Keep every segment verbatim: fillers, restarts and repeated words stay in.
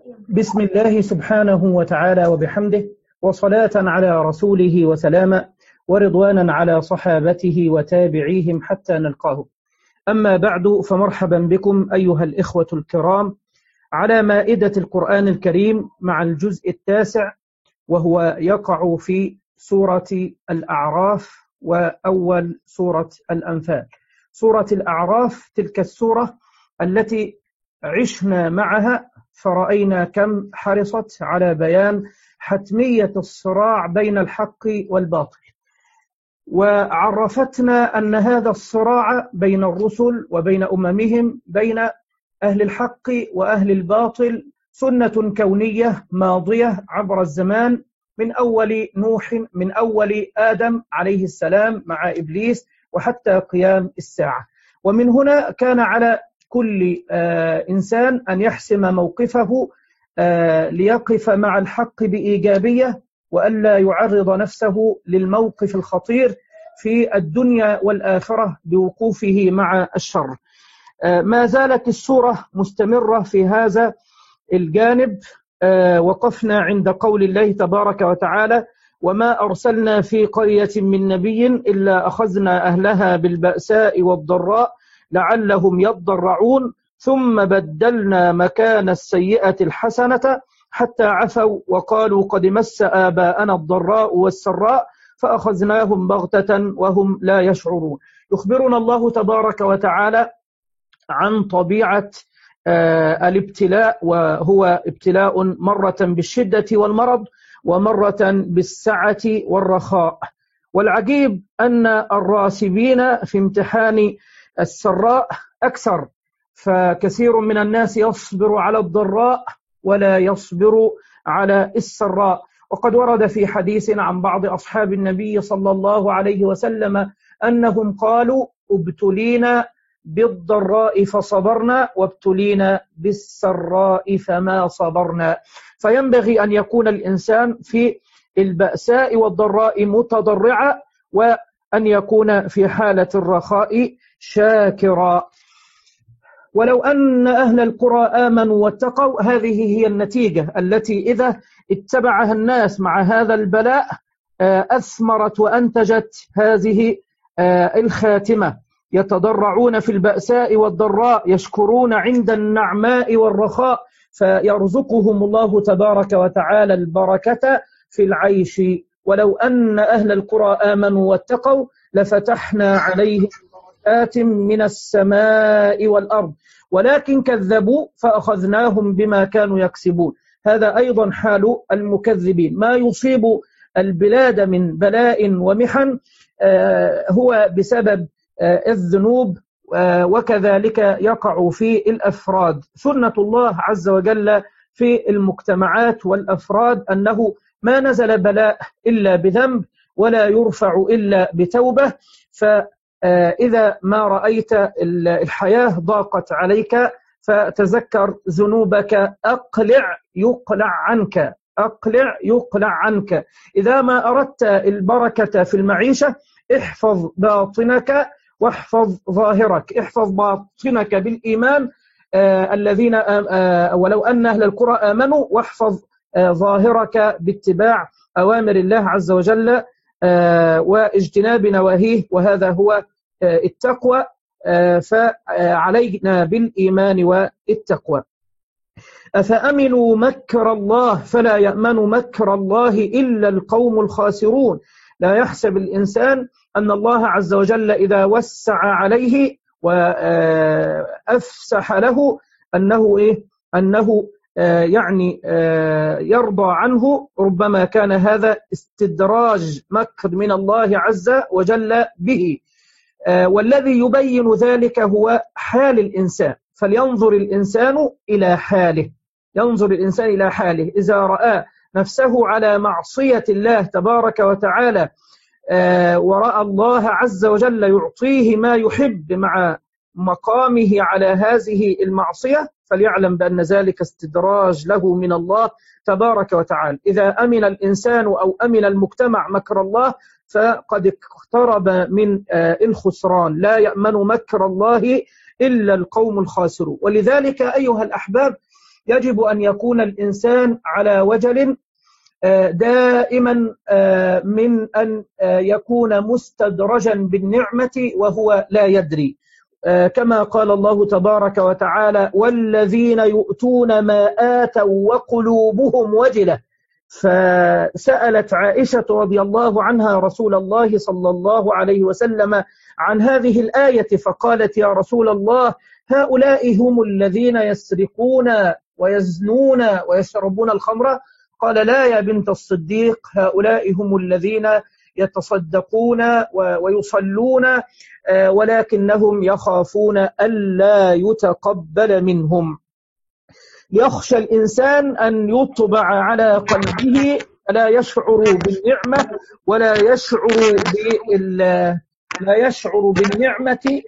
بسم الله سبحانه وتعالى وبحمده، وصلاة على رسوله وسلاما، ورضوانا على صحابته وتابعيهم حتى نلقاه. أما بعد، فمرحبا بكم أيها الإخوة الكرام على مائدة القرآن الكريم مع الجزء التاسع، وهو يقع في سورة الأعراف وأول سورة الأنفال. سورة الأعراف تلك السورة التي عشنا معها فرأينا كم حرصت على بيان حتمية الصراع بين الحق والباطل، وعرفتنا أن هذا الصراع بين الرسل وبين أممهم، بين أهل الحق وأهل الباطل، سنة كونية ماضية عبر الزمان، من أول نوح، من أول آدم عليه السلام مع إبليس، وحتى قيام الساعة. ومن هنا كان على كل آه إنسان أن يحسم موقفه آه ليقف مع الحق بإيجابية، وألا يعرض نفسه للموقف الخطير في الدنيا والآخرة بوقوفه مع الشر. آه ما زالت السورة مستمرة في هذا الجانب. آه وقفنا عند قول الله تبارك وتعالى: وما أرسلنا في قرية من نبي إلا أخذنا أهلها بالبأساء والضراء لعلهم يضرعون ثم بدلنا مكان السيئة الحسنة حتى عفوا وقالوا قد مس آباءنا الضراء والسراء فأخذناهم بغتة وهم لا يشعرون. يخبرنا الله تبارك وتعالى عن طبيعة آه الابتلاء، وهو ابتلاء مرة بالشدة والمرض ومرة بالسعة والرخاء. والعجيب أن الراسبين في امتحان السراء أكثر، فكثير من الناس يصبر على الضراء ولا يصبر على السراء. وقد ورد في حديث عن بعض أصحاب النبي صلى الله عليه وسلم أنهم قالوا: ابتلينا بالضراء فصبرنا وابتلينا بالسراء فما صبرنا. فينبغي أن يكون الإنسان في البأساء والضراء متضرعا، وأن يكون في حالة الرخاء شاكرا. ولو أن أهل القرى آمنوا واتقوا، هذه هي النتيجة التي إذا اتبعها الناس مع هذا البلاء أثمرت وأنتجت هذه الخاتمة. يتضرعون في البأساء والضراء، يشكرون عند النعماء والرخاء، فيرزقهم الله تبارك وتعالى البركة في العيش. ولو أن أهل القرى آمنوا واتقوا لفتحنا عليهم بركات من السماء والأرض ولكن كذبوا فأخذناهم بما كانوا يكسبون. هذا أيضا حال المكذبين. ما يصيب البلاد من بلاء ومحن هو بسبب الذنوب، وكذلك يقع في الأفراد. سنة الله عز وجل في المجتمعات والأفراد أنه ما نزل بلاء إلا بذنب ولا يرفع إلا بتوبة. فإذا ما رأيت الحياة ضاقت عليك فتذكر ذنوبك، أقلع يقلع عنك، أقلع يقلع عنك. إذا ما أردت البركة في المعيشة احفظ باطنك واحفظ ظاهرك. احفظ باطنك بالإيمان آه الذين آه ولو أن أهل القرى آمنوا، واحفظ آه ظاهرك باتباع أوامر الله عز وجل آه واجتناب نواهيه، وهذا هو آه التقوى. آه فعلينا بالإيمان والتقوى. أفأمنوا مكر الله فلا يأمن مكر الله إلا القوم الخاسرون. لا يحسب الإنسان أن الله عز وجل إذا وسع عليه وأفسح له أنه إيه؟ أنه آه يعني آه يرضى عنه. ربما كان هذا استدراج مكر من الله عز وجل به. آه والذي يبين ذلك هو حال الإنسان. فلينظر الإنسان إلى حاله، ينظر الإنسان إلى حاله. إذا رأى نفسه على معصية الله تبارك وتعالى آه ورأى الله عز وجل يعطيه ما يحب مع مقامه على هذه المعصية، فليعلم بأن ذلك استدراج له من الله تبارك وتعالى. إذا أمن الإنسان أو أمن المجتمع مكر الله فقد اقترب من آه الخسران. لا يأمن مكر الله إلا القوم الخاسرون. ولذلك أيها الأحباب، يجب أن يكون الإنسان على وجل دائما من أن يكون مستدرجا بالنعمة وهو لا يدري، كما قال الله تبارك وتعالى: والذين يؤتون ما آتوا وقلوبهم وجلة. فسألت عائشة رضي الله عنها رسول الله صلى الله عليه وسلم عن هذه الآية، فقالت: يا رسول الله، هؤلاء هم الذين يسرقون ويزنون ويشربون الخمر؟ قال: لا يا بنت الصديق، هؤلاء هم الذين يتصدقون ويصلون ولكنهم يخافون ألا يتقبل منهم. يخشى الإنسان أن يطبع على قلبه، لا يشعر بالنعمة ولا يشعر بال لا يشعر بالنعمة.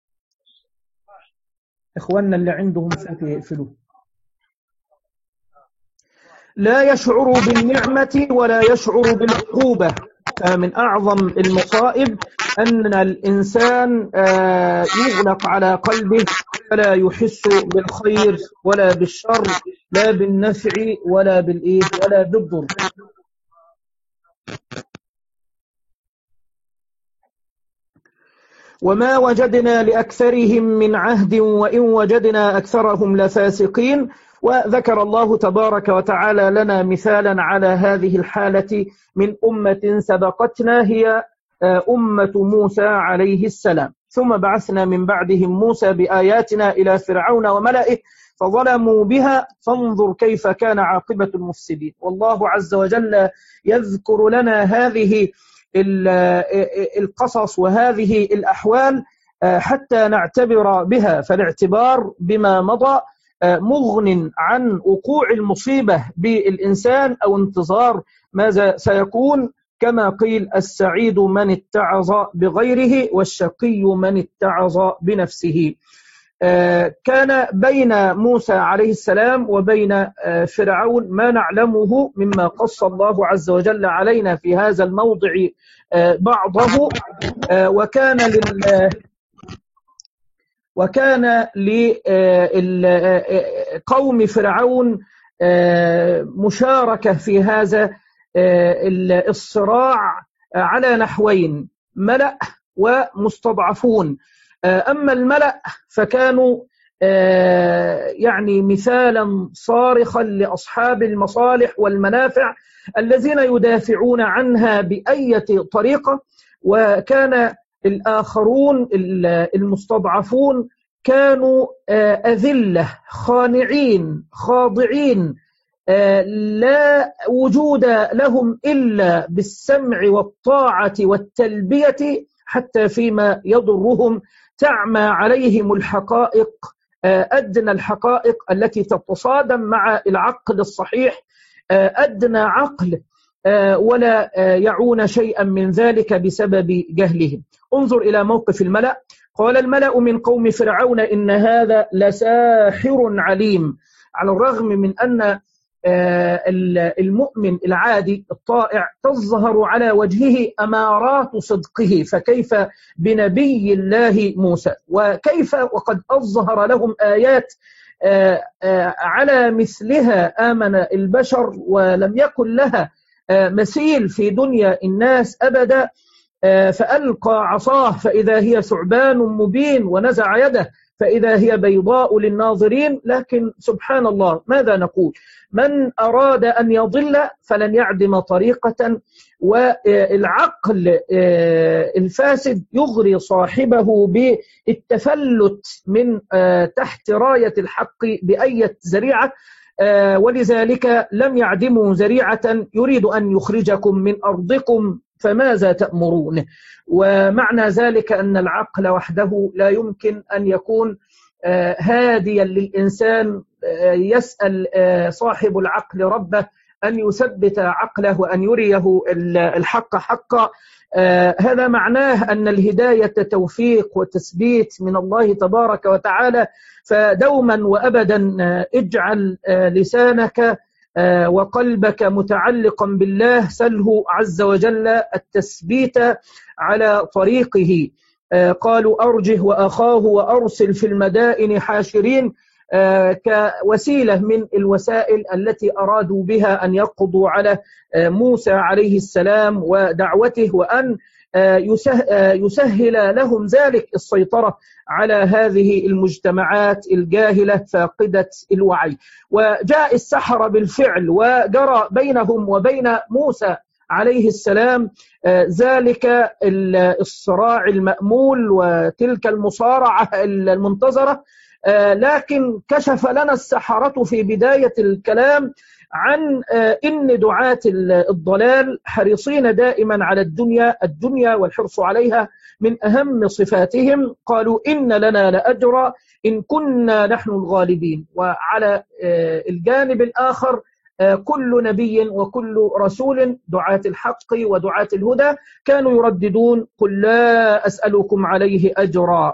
إخواننا اللي عندهم صوت يقفلوه. لا يشعر بالنعمة ولا يشعر بالعقوبة. من أعظم المصائب أن الإنسان يغلق على قلبه فلا يحس بالخير ولا بالشر، لا بالنفع ولا بالإيه ولا بالضر. وما وجدنا لأكثرهم من عهد وإن وجدنا أكثرهم لفاسقين. وذكر الله تبارك وتعالى لنا مثالا على هذه الحالة من أمة سبقتنا، هي أمة موسى عليه السلام. ثم بعثنا من بعدهم موسى بآياتنا إلى فرعون وملئه فظلموا بها فانظر كيف كان عاقبة المفسدين. والله عز وجل يذكر لنا هذه القصص وهذه الأحوال حتى نعتبر بها، فالاعتبار بما مضى مغن عن وقوع المصيبة بالإنسان أو انتظار ماذا سيكون. كما قيل: السعيد من اتعظ بغيره والشقي من اتعظ بنفسه. كان بين موسى عليه السلام وبين فرعون ما نعلمه مما قص الله عز وجل علينا في هذا الموضع بعضه. وكان لل وكان لقوم فرعون مشاركة في هذا الصراع على نحوين: ملأ ومستضعفون. أما الملأ فكانوا يعني مثالا صارخا لأصحاب المصالح والمنافع الذين يدافعون عنها بأي طريقة، وكان الآخرون المستضعفون كانوا أذلة خانعين خاضعين، لا وجود لهم إلا بالسمع والطاعة والتلبية حتى فيما يضرهم. تعمى عليهم الحقائق، أدنى الحقائق التي تتصادم مع العقل الصحيح، أدنى عقل، ولا يعون شيئا من ذلك بسبب جهلهم. انظر إلى موقف الملأ. قال الملأ من قوم فرعون إن هذا لساحر عليم. على الرغم من أن المؤمن العادي الطائع تظهر على وجهه أمارات صدقه، فكيف بنبي الله موسى؟ وكيف وقد أظهر لهم آيات على مثلها آمن البشر ولم يكن لها مثيل في دنيا الناس أبدا. فألقى عصاه فإذا هي ثعبان مبين ونزع يده فإذا هي بيضاء للناظرين. لكن سبحان الله، ماذا نقول؟ من أراد أن يضل فلن يعدم طريقة، والعقل الفاسد يغري صاحبه بالتفلت من تحت راية الحق بأية ذريعة، ولذلك لم يعدموا ذريعة يريد أن يخرجكم من أرضكم فماذا تأمرون. ومعنى ذلك أن العقل وحده لا يمكن أن يكون هاديا للإنسان. يسأل صاحب العقل ربه أن يثبت عقله وأن يريه الحق حقا. هذا معناه أن الهداية توفيق وتثبيت من الله تبارك وتعالى. فدوما وأبدا اجعل لسانك وقلبك متعلقا بالله، سله عز وجل التثبيت على طريقه. قالوا أرجه وأخاه وأرسل في المدائن حاشرين. كوسيلة من الوسائل التي أرادوا بها أن يقضوا على موسى عليه السلام ودعوته، وأن يسهل لهم ذلك السيطرة على هذه المجتمعات الجاهلة فاقدة الوعي. وجاء السحرة بالفعل وجرى بينهم وبين موسى عليه السلام ذلك الصراع المأمول وتلك المصارعة المنتظرة، لكن كشف لنا السحرة في بداية الكلام عن إن دعاة الضلال حريصين دائما على الدنيا الدنيا والحرص عليها من أهم صفاتهم. قالوا إن لنا لأجرا إن كنا نحن الغالبين. وعلى الجانب الآخر كل نبي وكل رسول دعاة الحق ودعاة الهدى كانوا يرددون قل لا أسألكم عليه أجرا.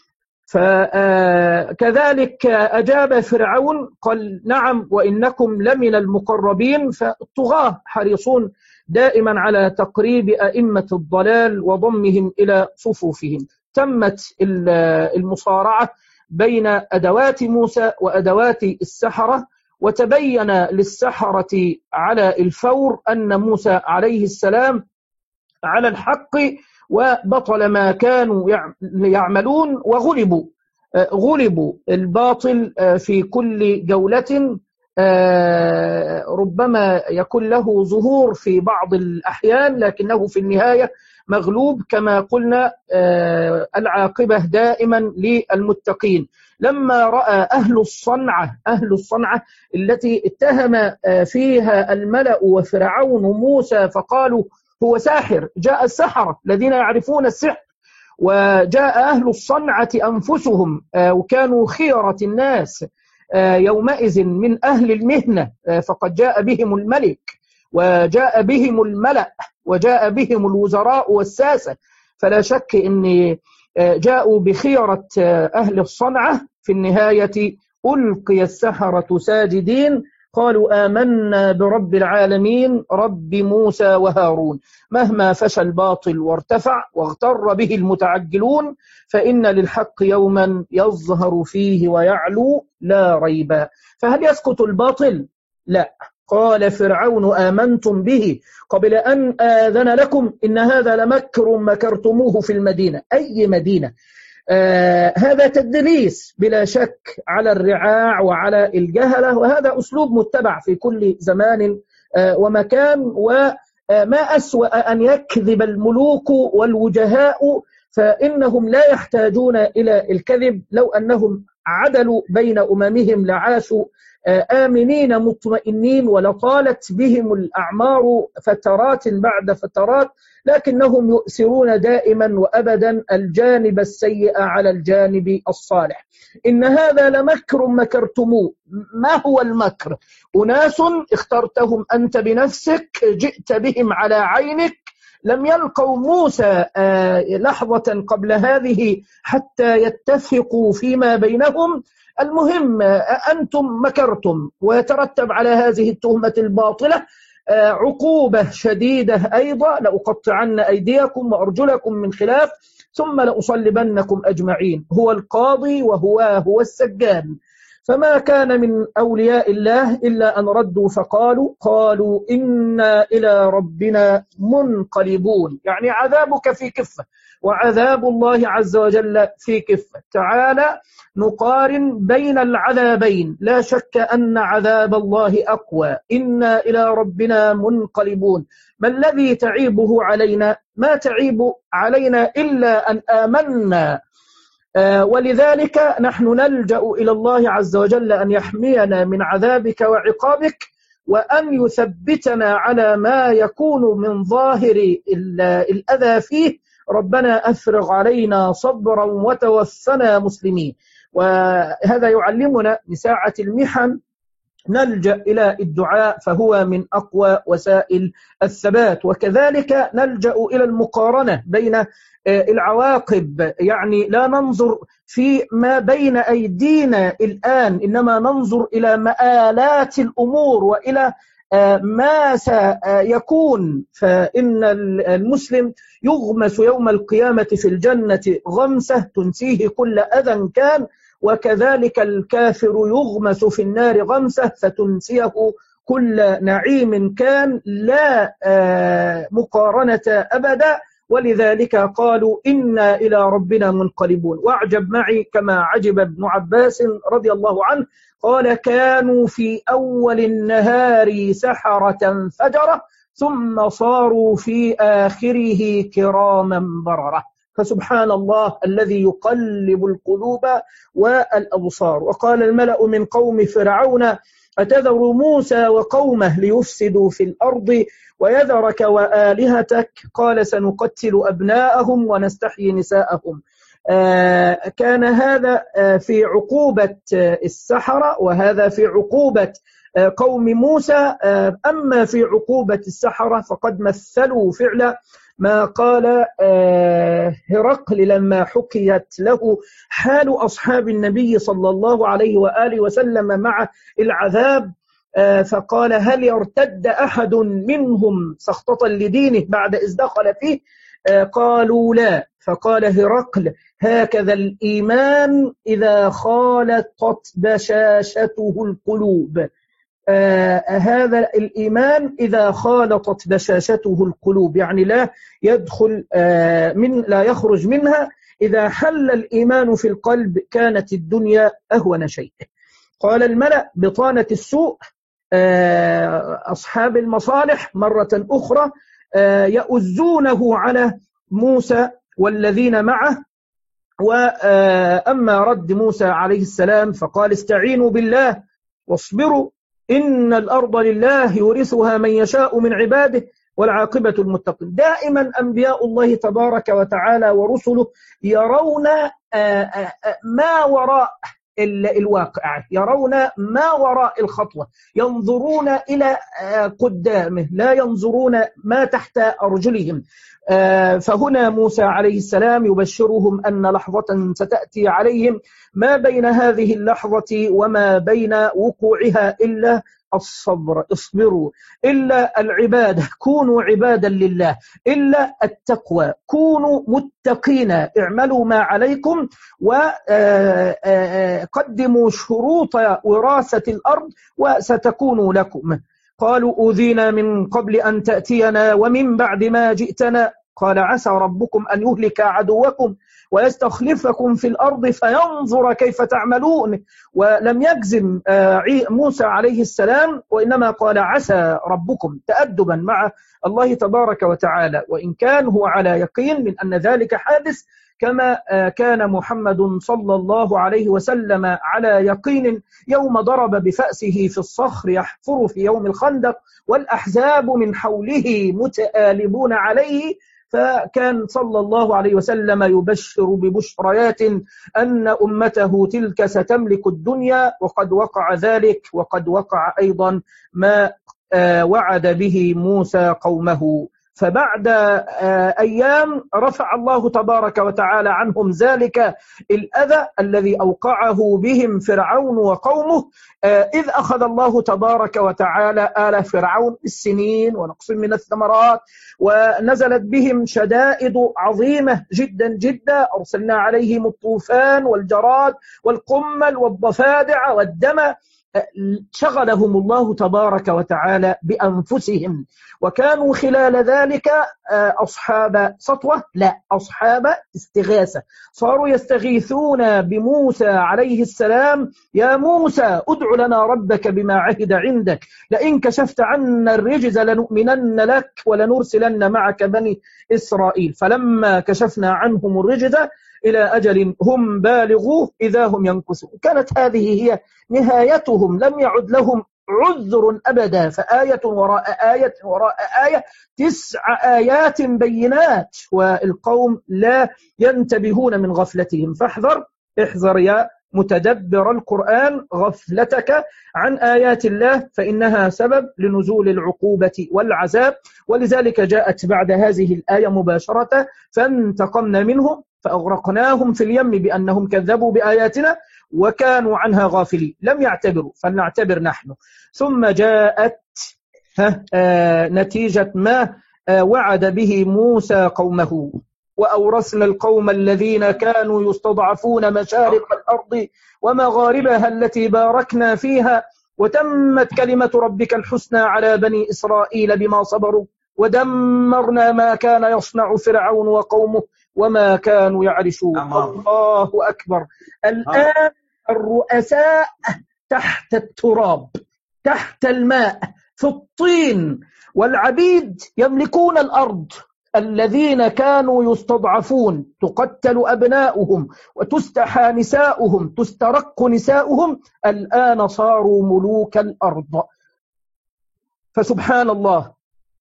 فكذلك أجاب فرعون قال نعم وإنكم لمن المقربين. فالطغاة حريصون دائما على تقريب أئمة الضلال وضمهم إلى صفوفهم. تمت المصارعة بين أدوات موسى وأدوات السحرة، وتبين للسحرة على الفور أن موسى عليه السلام على الحق وبطل ما كانوا يعملون وغلبوا غلبوا الباطل في كل جولة. ربما يكون له ظهور في بعض الأحيان لكنه في النهاية مغلوب. كما قلنا العاقبة دائما للمتقين. لما رأى أهل الصنعة أهل الصنعة التي اتهم فيها الملأ وفرعون موسى فقالوا هو ساحر، جاء السحرة الذين يعرفون السحر، وجاء أهل الصنعة أنفسهم وكانوا خيرة الناس يومئذ من أهل المهنة، فقد جاء بهم الملك وجاء بهم الملأ وجاء بهم الوزراء والساسة. فلا شك أن جاءوا بخيرة أهل الصنعة. في النهاية ألقي السحرة ساجدين قالوا آمنا برب العالمين رب موسى وهارون. مهما فشى الباطل وارتفع واغتر به المتعجلون فإن للحق يوما يظهر فيه ويعلو لا ريب. فهل يسقط الباطل؟ لا. قال فرعون آمنتم به قبل أن آذن لكم إن هذا لمكر مكرتموه في المدينة. أي مدينة؟ آه هذا تدليس بلا شك على الرعاع وعلى الجهلة، وهذا أسلوب متبع في كل زمان آه ومكان. وما أسوأ أن يكذب الملوك والوجهاء، فإنهم لا يحتاجون إلى الكذب. لو أنهم عدلوا بين أممهم لعاشوا آمنين مطمئنين ولطالت بهم الأعمار فترات بعد فترات، لكنهم يؤثرون دائما وأبدا الجانب السيء على الجانب الصالح. إن هذا لمكر مكرتموه. ما هو المكر؟ أناس اخترتهم أنت بنفسك، جئت بهم على عينك، لم يلقوا موسى لحظة قبل هذه حتى يتفقوا فيما بينهم. المهم أنتم مكرتم، ويترتب على هذه التهمة الباطلة عقوبة شديدة أيضا، لأقطعن أيديكم وأرجلكم من خلاف ثم لأصلبنكم أجمعين. هو القاضي وهو هو السجان. فما كان من أولياء الله إلا أن ردوا فقالوا قالوا إنا إلى ربنا منقلبون. يعني عذابك في كفة وعذاب الله عز وجل في كفة. تعالى نقارن بين العذابين. لا شك أن عذاب الله أقوى. إنا إلى ربنا منقلبون. ما الذي تعيبه علينا؟ ما تعيب علينا إلا أن آمنا. آه ولذلك نحن نلجأ إلى الله عز وجل أن يحمينا من عذابك وعقابك، وأن يثبتنا على ما يكون من ظاهر الأذى فيه. ربنا أفرغ علينا صبرا وتوفنا مسلمين. وهذا يعلمنا بساعة المحن نلجأ إلى الدعاء، فهو من أقوى وسائل الثبات. وكذلك نلجأ إلى المقارنة بين العواقب. يعني لا ننظر في ما بين أيدينا الآن، إنما ننظر إلى مآلات الأمور وإلى ما سيكون. فإن المسلم يغمس يوم القيامة في الجنة غمسة تنسيه كل أذى كان، وكذلك الكافر يغمس في النار غمسة فتنسيه كل نعيم كان لا مقارنة أبدا، ولذلك قالوا إنا إلى ربنا منقلبون. واعجب معي كما عجب ابن عباس رضي الله عنه قال كانوا في أول النهار سحرة فجرة ثم صاروا في آخره كراما بررة. فسبحان الله الذي يقلب القلوب والأبصار. وقال الملأ من قوم فرعون أتذر موسى وقومه ليفسدوا في الأرض ويذرك وآلهتك قال سنقتل أبناءهم ونستحيي نساءهم. آه كان هذا آه في عقوبة آه السحرة، وهذا في عقوبة آه قوم موسى. آه أما في عقوبة السحرة فقد مثلوا فعلا ما قال آه هرقل لما حكيت له حال أصحاب النبي صلى الله عليه وآله وسلم مع العذاب، آه فقال هل يرتد أحد منهم سخطة لدينه بعد إذ دخل فيه؟ آه قالوا لا. فقال هرقل هكذا الإيمان إذا خالطت بشاشته القلوب. آه هذا الإيمان إذا خالطت بشاشته القلوب، يعني لا يدخل آه من لا يخرج منها. إذا حل الإيمان في القلب كانت الدنيا أهون شيء. قال الملأ بطانة السوء آه أصحاب المصالح مرة أخرى آه يؤزونه على موسى والذين معه. وأما رد موسى عليه السلام فقال استعينوا بالله واصبروا إن الأرض لله يورثها من يشاء من عباده والعاقبة المتقين. دائما أنبياء الله تبارك وتعالى ورسله يرون ما وراء الواقع، يرون ما وراء الخطوة، ينظرون إلى قدامه لا ينظرون ما تحت أرجلهم. فهنا موسى عليه السلام يبشرهم أن لحظة ستأتي عليهم ما بين هذه اللحظة وما بين وقوعها إلا الصبر. اصبروا إلا العبادة، كونوا عبادا لله، إلا التقوى، كونوا متقين، اعملوا ما عليكم وقدموا شروط وراثة الأرض وستكون لكم. قالوا أوذينا من قبل أن تأتينا ومن بعد ما جئتنا قال عسى ربكم أن يهلك عدوكم ويستخلفكم في الأرض فينظر كيف تعملون. ولم يجزم موسى عليه السلام وإنما قال عسى ربكم تأدبا مع الله تبارك وتعالى، وإن كان هو على يقين من أن ذلك حادث كما كان محمد صلى الله عليه وسلم على يقين يوم ضرب بفأسه في الصخر يحفر في يوم الخندق والأحزاب من حوله متآلبون عليه، فكان صلى الله عليه وسلم يبشر ببشريات أن أمته تلك ستملك الدنيا، وقد وقع ذلك، وقد وقع أيضا ما وعد به موسى قومه. فبعد أيام رفع الله تبارك وتعالى عنهم ذلك الأذى الذي أوقعه بهم فرعون وقومه، إذ أخذ الله تبارك وتعالى آل فرعون السنين ونقص من الثمرات، ونزلت بهم شدائد عظيمة جدا جدا، أرسلنا عليهم الطوفان والجراد والقمل والضفادع والدم. شغلهم الله تبارك وتعالى بأنفسهم، وكانوا خلال ذلك أصحاب سطوة لا أصحاب استغاثة. صاروا يستغيثون بموسى عليه السلام يا موسى ادع لنا ربك بما عهد عندك لئن كشفت عنا الرجز لنؤمنن لك ولنرسلن معك بني إسرائيل. فلما كشفنا عنهم الرجز إلى أجل هم بالغوه إذا هم ينكثون. كانت هذه هي نهايتهم، لم يعد لهم عذر أبدا، فآية وراء آية وراء آية، تسع آيات بينات، والقوم لا ينتبهون من غفلتهم. فاحذر احذر يا متدبر القرآن غفلتك عن آيات الله، فإنها سبب لنزول العقوبة والعذاب. ولذلك جاءت بعد هذه الآية مباشرة فانتقمنا منهم فأغرقناهم في اليم بأنهم كذبوا بآياتنا وكانوا عنها غافلين. لم يعتبروا فلنعتبر نحن. ثم جاءت آه نتيجة ما آه وعد به موسى قومه. وأورثنا القوم الذين كانوا يستضعفون مشارق الأرض ومغاربها التي باركنا فيها وتمت كلمة ربك الحسنى على بني إسرائيل بما صبروا ودمرنا ما كان يصنع فرعون وقومه وما كانوا يعرشون. الله أكبر. الآن الرؤساء تحت التراب، تحت الماء، في الطين، والعبيد يملكون الأرض. الذين كانوا يستضعفون تقتل أبناؤهم وتستحى نساؤهم، تسترق نساؤهم، الآن صاروا ملوك الأرض. فسبحان الله،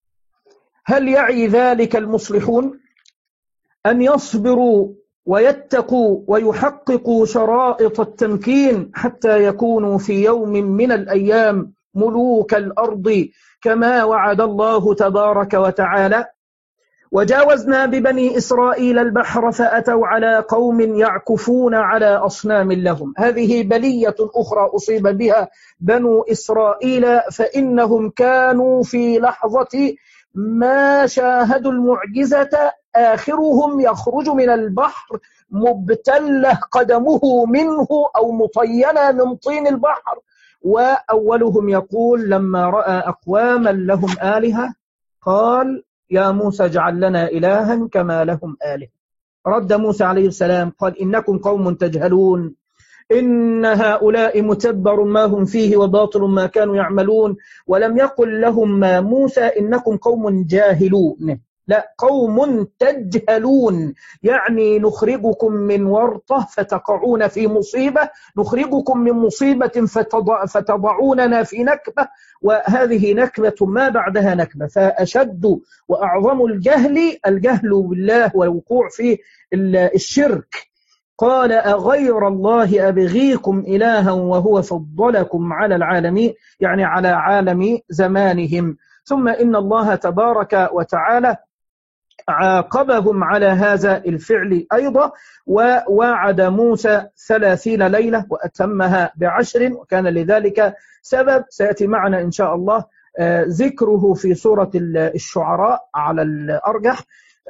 هل يعي ذلك المصلحون أن يصبروا ويتقوا ويحققوا شرائط التمكين حتى يكونوا في يوم من الأيام ملوك الأرض كما وعد الله تبارك وتعالى؟ وجاوزنا ببني إسرائيل البحر فأتوا على قوم يعكفون على أصنام لهم. هذه بلية أخرى أصيب بها بنو إسرائيل، فإنهم كانوا في لحظة ما شاهدوا المعجزة آخرهم يخرج من البحر مبتلة قدمه منه أو مطينة من طين البحر، وأولهم يقول لما رأى أقواما لهم آلهة قال يا موسى اجعل لنا إلها كما لهم آلهة. رد موسى عليه السلام قال إنكم قوم تجهلون، إن هؤلاء متبر ما هم فيه وباطل ما كانوا يعملون. ولم يقل لهم ما موسى إنكم قوم جاهلون، لا، قوم تجهلون، يعني نخرجكم من ورطة فتقعون في مصيبة، نخرجكم من مصيبة فتضع فتضعوننا في نكبة، وهذه نكبة ما بعدها نكبة. فأشد وأعظم الجهل الجهل بالله والوقوع في الشرك. قال أغير الله أبغيكم إلها وهو فضلكم على العالمين، يعني على عالم زمانهم. ثم إن الله تبارك وتعالى عاقبهم على هذا الفعل أيضا، ووعد موسى ثلاثين ليلة وأتمها بعشر، وكان لذلك سبب سيأتي معنا إن شاء الله ذكره في سورة الشعراء على الأرجح.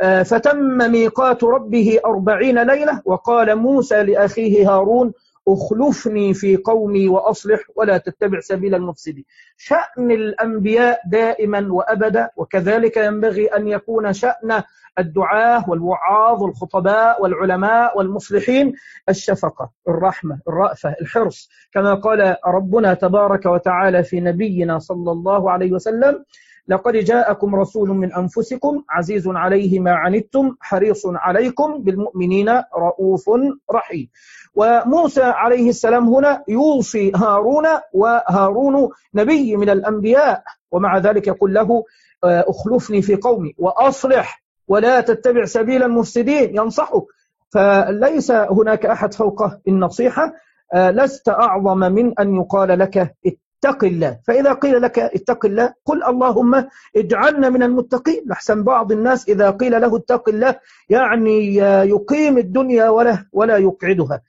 فتم ميقات ربه أربعين ليلة، وقال موسى لأخيه هارون أخلفني في قومي وأصلح ولا تتبع سبيل المفسدين. شأن الأنبياء دائما وأبدا، وكذلك ينبغي أن يكون شأن الدعاة والوعاظ والخطباء والعلماء والمصلحين الشفقة، الرحمة، الرأفة، الحرص، كما قال ربنا تبارك وتعالى في نبينا صلى الله عليه وسلم لقد جاءكم رسول من أنفسكم عزيز عليه ما عنتم حريص عليكم بالمؤمنين رؤوف رحيم. وموسى عليه السلام هنا يوصي هارون، وهارون نبي من الأنبياء، ومع ذلك يقول له أخلفني في قومي وأصلح ولا تتبع سبيل المفسدين، ينصحه. فليس هناك أحد فوق النصيحة. لست أعظم من أن يقال لك اتق الله. فإذا قيل لك اتق الله قل اللهم اجعلنا من المتقين، لحسن بعض الناس إذا قيل له اتق الله يعني يقيم الدنيا ولا ولا يقعدها.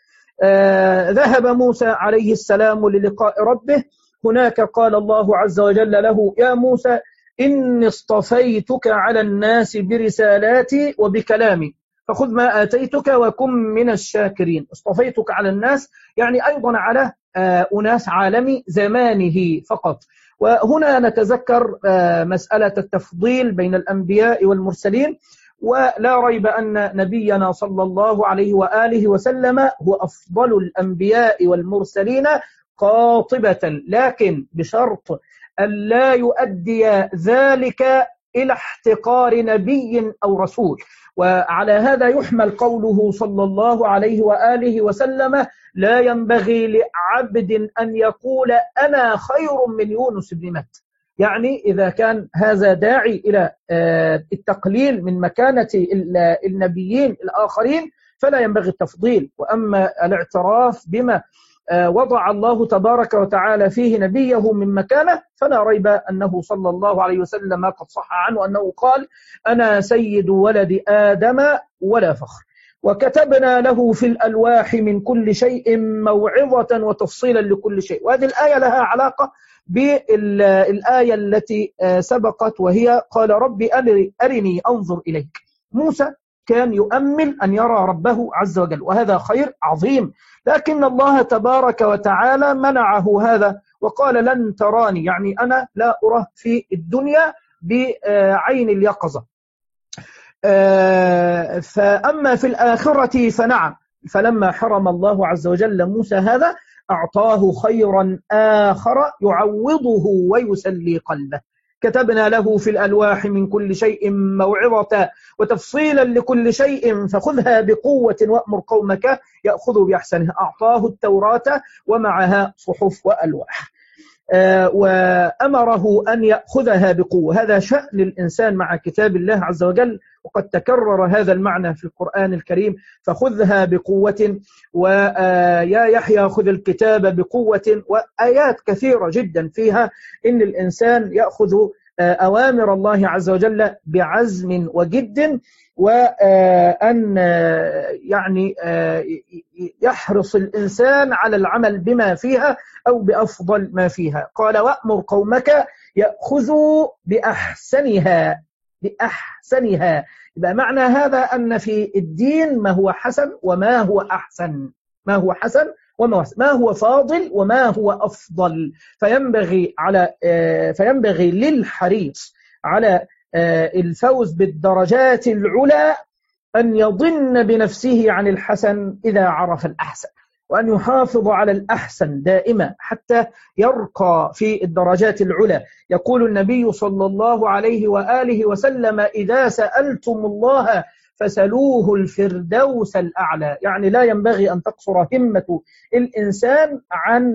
آه ذهب موسى عليه السلام للقاء ربه. هناك قال الله عز وجل له يا موسى إني اصطفيتك على الناس برسالاتي وبكلامي فخذ ما آتيتك وكن من الشاكرين. اصطفيتك على الناس يعني أيضا على آه أناس عالم زمانه فقط. وهنا نتذكر آه مسألة التفضيل بين الأنبياء والمرسلين، ولا ريب أن نبينا صلى الله عليه وآله وسلم هو أفضل الأنبياء والمرسلين قاطبة، لكن بشرط أن لا يؤدي ذلك إلى احتقار نبي أو رسول. وعلى هذا يحمل قوله صلى الله عليه وآله وسلم لا ينبغي لعبد أن يقول أنا خير من يونس بن متى. يعني إذا كان هذا داعي إلى التقليل من مكانة النبيين الآخرين فلا ينبغي التفضيل. وأما الاعتراف بما وضع الله تبارك وتعالى فيه نبيه من مكانه فلا ريب أنه صلى الله عليه وسلم قد صح عنه أنه قال أنا سيد ولد آدم ولا فخر. وكتبنا له في الألواح من كل شيء موعظة وتفصيلا لكل شيء. وهذه الآية لها علاقة بالآية التي سبقت، وهي قال ربي أرني أنظر إليك. موسى كان يؤمل أن يرى ربه عز وجل، وهذا خير عظيم. لكن الله تبارك وتعالى منعه هذا وقال لن تراني، يعني أنا لا أرى في الدنيا بعين اليقظة. فأما في الآخرة فنعم. فلما حرم الله عز وجل موسى هذا أعطاه خيرا آخر يعوضه ويسلي قلبه. كتبنا له في الألواح من كل شيء موعظة وتفصيلا لكل شيء فخذها بقوة وأمر قومك يأخذوا بأحسنها. أعطاه التوراة ومعها صحف وألواح، وأمره أن يأخذها بقوة. هذا شأن الإنسان مع كتاب الله عز وجل، وقد تكرر هذا المعنى في القرآن الكريم: فخذها بقوة، ويا يحيى خذ الكتاب بقوة، وآيات كثيرة جدا فيها إن الإنسان يأخذ أوامر الله عز وجل بعزم وجد، وأن يعني يحرص الإنسان على العمل بما فيها أو بأفضل ما فيها. قال وأمر قومك يأخذوا بأحسنها بأحسنها. يبقى معنى هذا أن في الدين ما هو حسن وما هو أحسن، ما هو حسن وما هو, ما هو فاضل وما هو أفضل. فينبغي على فينبغي للحريص على الفوز بالدرجات العلى أن يضن بنفسه عن الحسن إذا عرف الأحسن، وأن يحافظ على الأحسن دائما حتى يرقى في الدرجات العلى. يقول النبي صلى الله عليه وآله وسلم: إذا سألتم الله فسلوه الفردوس الأعلى. يعني لا ينبغي أن تقصر همة الإنسان عن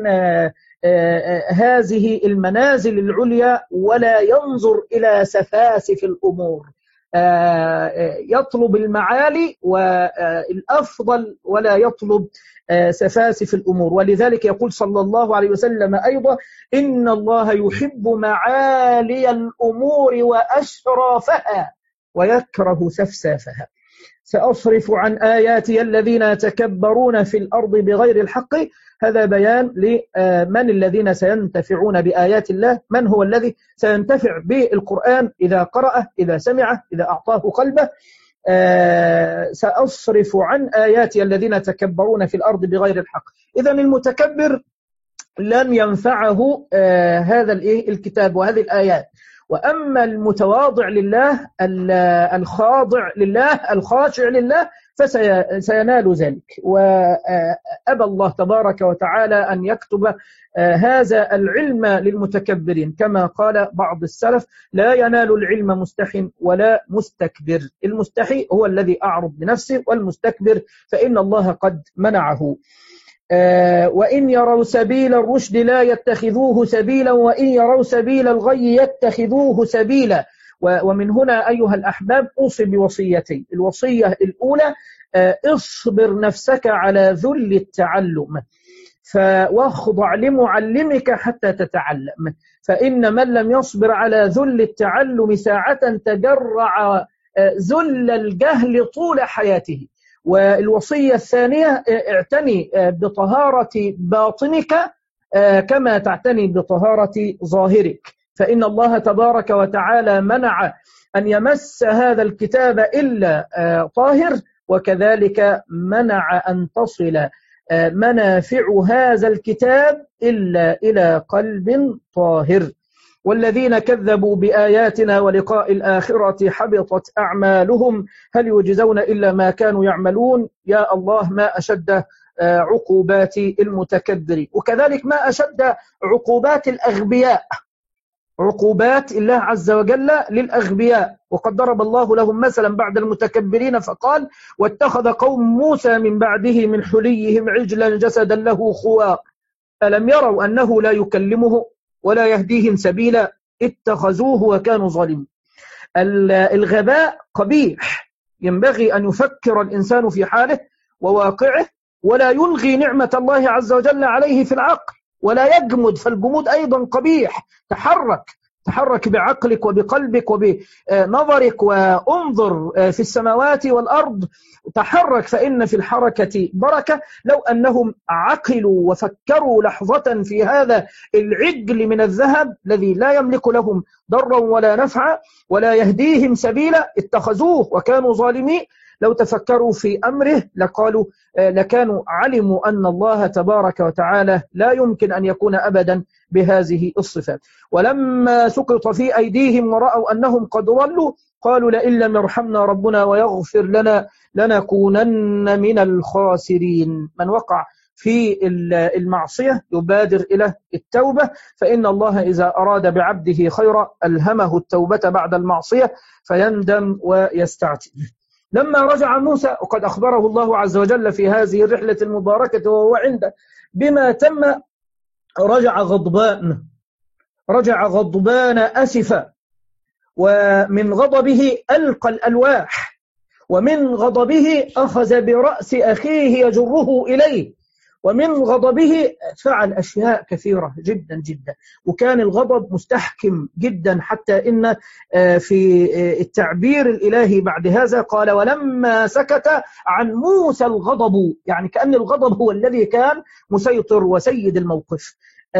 هذه المنازل العليا، ولا ينظر إلى سفاسف الأمور، يطلب المعالي والأفضل ولا يطلب سفاسف الأمور. ولذلك يقول صلى الله عليه وسلم أيضا: إن الله يحب معالي الأمور وأشرافها ويكره سفسافها. سأصرف عن آياتي الذين يتكبرون في الأرض بغير الحق. هذا بيان لمن الذين سينتفعون بآيات الله، من هو الذي سينتفع بالقرآن إذا قرأه، إذا سمعه، إذا أعطاه قلبه. سأصرف عن آياتي الذين يتكبرون في الأرض بغير الحق. إذن المتكبر لن ينفعه هذا الكتاب وهذه الآيات. وأما المتواضع لله، الخاضع لله، الخاشع لله، فسينال ذلك. وأبى الله تبارك وتعالى أن يكتب هذا العلم للمتكبرين، كما قال بعض السلف: لا ينال العلم مستح ولا مستكبر. المستحي هو الذي أعرض بنفسه، والمستكبر فإن الله قد منعه. وإن يروا سبيل الرشد لا يتخذوه سبيلا، وإن يروا سبيل الغي يتخذوه سبيلا. ومن هنا أيها الأحباب أوصي بوصيتين. الوصية الأولى: اصبر نفسك على ذل التعلم، واخضع لمعلمك حتى تتعلم، فإن من لم يصبر على ذل التعلم ساعة تجرع ذل الجهل طول حياته. والوصية الثانية: اعتني بطهارة باطنك كما تعتني بطهارة ظاهرك، فإن الله تبارك وتعالى منع أن يمس هذا الكتاب إلا طاهر، وكذلك منع أن تصل منافع هذا الكتاب إلا إلى قلب طاهر. والذين كذبوا بآياتنا ولقاء الآخرة حبطت أعمالهم هل يجزون إلا ما كانوا يعملون. يا الله ما أشد عقوبات المتكبرين، وكذلك ما أشد عقوبات الأغبياء، عقوبات الله عز وجل للأغبياء. وقد ضرب الله لهم مثلا بعد المتكبرين فقال: واتخذ قوم موسى من بعده من حليهم عجلا جسدا له خوار ألم يروا أنه لا يكلمه ولا يهديهم سبيلا اتخذوه وكانوا ظالمين. الغباء قبيح، ينبغي أن يفكر الإنسان في حاله وواقعه، ولا يلغي نعمة الله عز وجل عليه في العقل، ولا يجمد، فالجمود أيضا قبيح. تحرك تحرك بعقلك وبقلبك وبنظرك، وانظر في السماوات والأرض، تحرك، فإن في الحركة بركة. لو أنهم عقلوا وفكروا لحظة في هذا العجل من الذهب الذي لا يملك لهم ضرا ولا نفعا ولا يهديهم سبيلا اتخذوه وكانوا ظالمين، لو تفكروا في أمره لقالوا لكانوا علموا أن الله تبارك وتعالى لا يمكن أن يكون أبدا بهذه الصفات. ولما سقط في أيديهم ورأوا أنهم قد ضلوا قالوا لئن لم يرحمنا ربنا ويغفر لنا لنكونن من الخاسرين. من وقع في المعصية يبادر إلى التوبة، فإن الله إذا أراد بعبده خيرا ألهمه التوبة بعد المعصية فيندم ويستعتب. لما رجع موسى وقد أخبره الله عز وجل في هذه الرحلة المباركة وهو عنده بما تم، رجع غضبان رجع غضبان أسفا، ومن غضبه ألقى الألواح، ومن غضبه أخذ برأس أخيه يجره إليه، ومن غضبه فعل أشياء كثيرة جدا جدا. وكان الغضب مستحكم جدا حتى إن في التعبير الإلهي بعد هذا قال ولما سكت عن موسى الغضب، يعني كأن الغضب هو الذي كان مسيطر وسيد الموقف.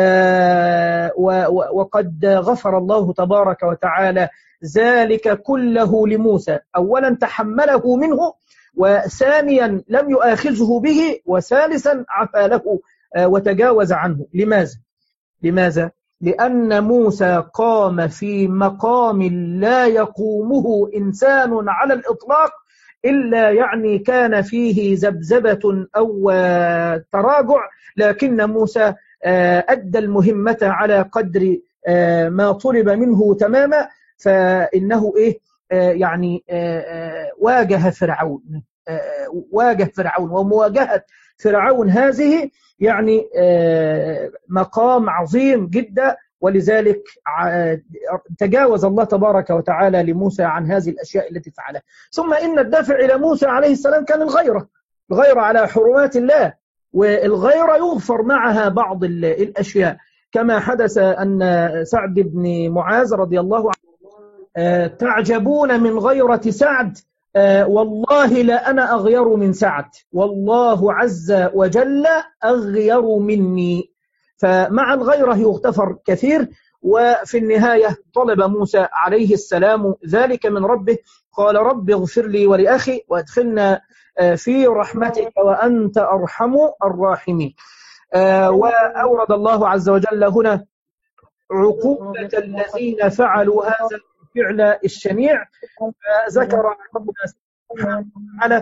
وقد غفر الله تبارك وتعالى ذلك كله لموسى، أولا تحمله منه، وثانيا لم يؤاخذه به، وثالثا عفى له وتجاوز عنه. لماذا؟ لماذا؟ لأن موسى قام في مقام لا يقومه إنسان على الإطلاق، إلا يعني كان فيه ذبذبة أو تراجع، لكن موسى أدى المهمة على قدر ما طلب منه تماما. فإنه إيه يعني واجه فرعون واجه فرعون ومواجهة فرعون هذه يعني مقام عظيم جدا، ولذلك تجاوز الله تبارك وتعالى لموسى عن هذه الأشياء التي فعلها. ثم إن الدافع إلى موسى عليه السلام كان الغيرة الغيرة على حرمات الله، والغيرة يغفر معها بعض الأشياء، كما حدث أن سعد بن معاذ رضي الله عنه تعجبون من غيرة سعد، والله لا أنا أغير من سعد، والله عز وجل أغير مني. فمع الغيرة يغتفر كثير. وفي النهاية طلب موسى عليه السلام ذلك من ربه، قال رب اغفر لي ولأخي وادخلنا في رحمتك وأنت أرحم الراحمين. وأورد الله عز وجل هنا عقوبة الذين فعلوا هذا الفعل الشنيع، فذكر ربنا سبحانه وتعالى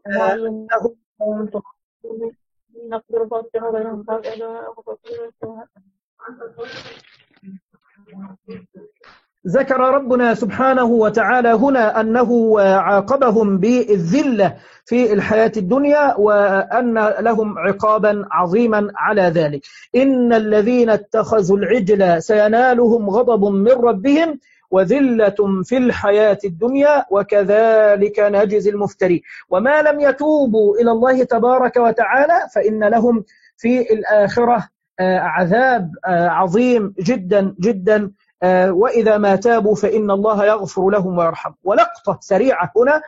ذكر ربنا سبحانه وتعالى هنا أنه عاقبهم بالذلة في الحياة الدنيا، وأن لهم عقابا عظيما على ذلك. إن الذين اتخذوا العجل سينالهم غضب من ربهم وذلة في الحياة الدنيا وكذلك نجزي المفترين. وما لم يتوبوا إلى الله تبارك وتعالى فإن لهم في الآخرة عذاب عظيم جدا جدا، وإذا ما تابوا فإن الله يغفر لهم ويرحم. ولقطة سريعة هنا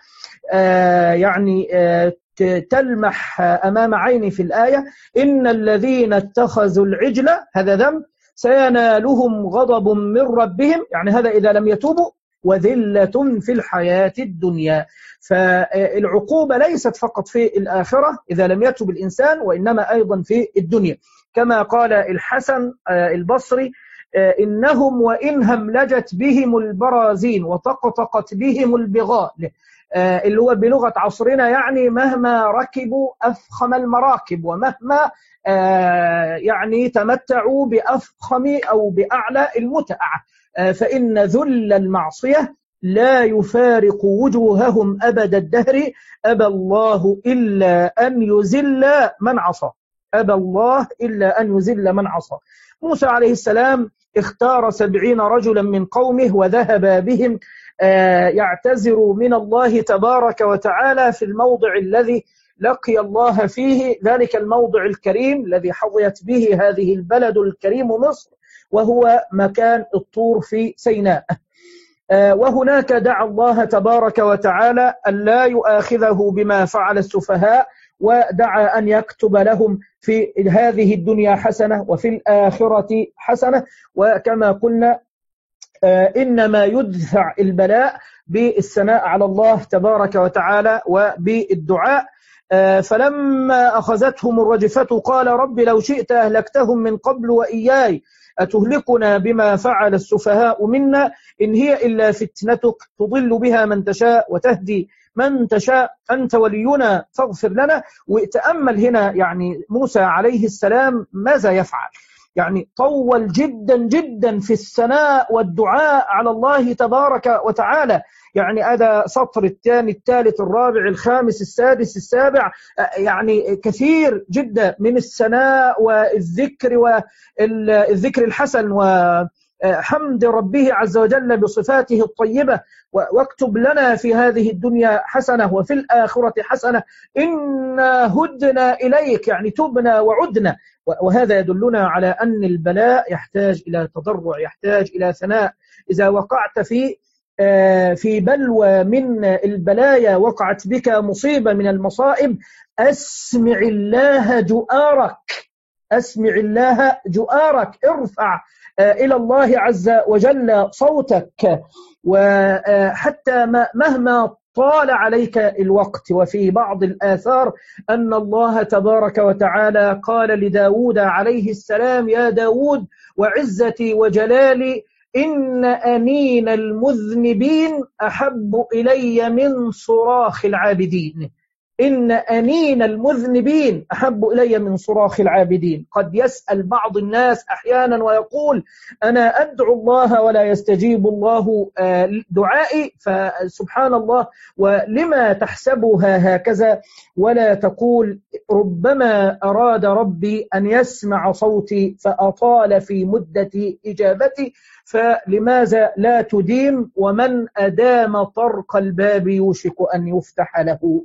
يعني تلمح أمام عيني في الآية: إن الذين اتخذوا العجل، هذا ذنب، سينالهم غضب من ربهم، يعني هذا إذا لم يتوبوا، وذلة في الحياة الدنيا. فالعقوبة ليست فقط في الآخرة إذا لم يتوب الإنسان، وإنما أيضا في الدنيا، كما قال الحسن البصري: إنهم وإن هملجت بهم البرازين وطقطقت بهم البغال، اللي هو بلغة عصرنا يعني مهما ركبوا أفخم المراكب، ومهما يعني تمتعوا بأفخم أو بأعلى المتع، فإن ذل المعصية لا يفارق وجوههم أبد الدهر، أبى الله إلا أن يذل من عصى أبى الله إلا أن يذل من عصى. موسى عليه السلام اختار سبعين رجلا من قومه وذهب بهم يعتذروا من الله تبارك وتعالى في الموضع الذي لقي الله فيه، ذلك الموضع الكريم الذي حظيت به هذه البلد الكريم مصر، وهو مكان الطور في سيناء. وهناك دعا الله تبارك وتعالى أن لا يؤاخذه بما فعل السفهاء، ودعا أن يكتب لهم في هذه الدنيا حسنة وفي الآخرة حسنة. وكما قلنا إنما يدفع البلاء بالثناء على الله تبارك وتعالى وبالدعاء. فلما أخذتهم الرجفة قال رب لو شئت أهلكتهم من قبل وإياي أتهلكنا بما فعل السفهاء منا إن هي إلا فتنتك تضل بها من تشاء وتهدي من تشاء أنت ولينا فاغفر لنا. وتأمل هنا يعني موسى عليه السلام ماذا يفعل، يعني طول جدا جدا في الثناء والدعاء على الله تبارك وتعالى. يعني هذا سطر الثاني الثالث الرابع الخامس السادس السابع، يعني كثير جدا من الثناء والذكر والذكر الحسن وحمد ربه عز وجل بصفاته الطيبة. واكتب لنا في هذه الدنيا حسنة وفي الآخرة حسنة إنا هدنا إليك، يعني تبنا وعدنا. وهذا يدلنا على أن البلاء يحتاج إلى تضرع، يحتاج إلى ثناء. إذا وقعت في في بلوى من البلايا، وقعت بك مصيبة من المصائب، أسمع الله جؤارك، أسمع الله جؤارك، ارفع إلى الله عز وجل صوتك. وحتى مهما طال عليك الوقت. وفي بعض الآثار أن الله تبارك وتعالى قال لداود عليه السلام يا داود وعزتي وجلالي إن أنين المذنبين أحب إلي من صراخ العابدين. إن أنين المذنبين أحب إلي من صراخ العابدين. قد يسأل بعض الناس أحيانا ويقول أنا أدعو الله ولا يستجيب الله دعائي، فسبحان الله، ولما تحسبها هكذا ولا تقول ربما أراد ربي أن يسمع صوتي فأطال في مدة إجابتي، فلماذا لا تديم؟ ومن أدام طرق الباب يوشك أن يفتح له.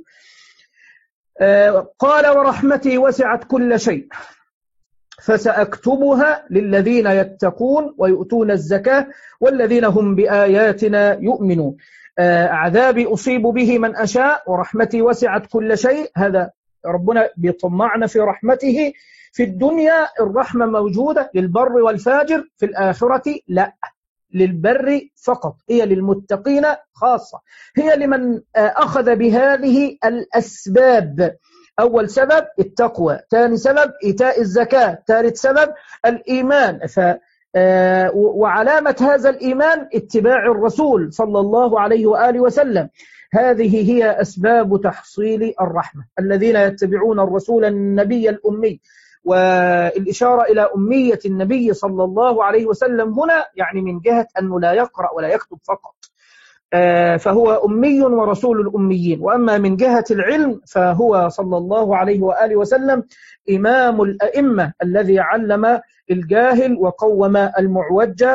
قال ورحمتي وسعت كل شيء فسأكتبها للذين يتقون ويؤتون الزكاة والذين هم بآياتنا يؤمنون. عذابي أصيب به من أشاء ورحمتي وسعت كل شيء. هذا ربنا بيطمعنا في رحمته. في الدنيا الرحمة موجودة للبر والفاجر، في الآخرة لا، للبر فقط، هي للمتقين خاصة، هي لمن أخذ بهذه الأسباب. أول سبب التقوى، ثاني سبب إيتاء الزكاة، ثالث سبب الإيمان. ف وعلامة هذا الإيمان اتباع الرسول صلى الله عليه وآله وسلم. هذه هي أسباب تحصيل الرحمة. الذين يتبعون الرسول النبي الأمي، والإشارة إلى أمية النبي صلى الله عليه وسلم هنا يعني من جهة أنه لا يقرأ ولا يكتب فقط، فهو أمي ورسول الأميين. وأما من جهة العلم فهو صلى الله عليه وآله وسلم إمام الأئمة الذي علم الجاهل وقوم المعوج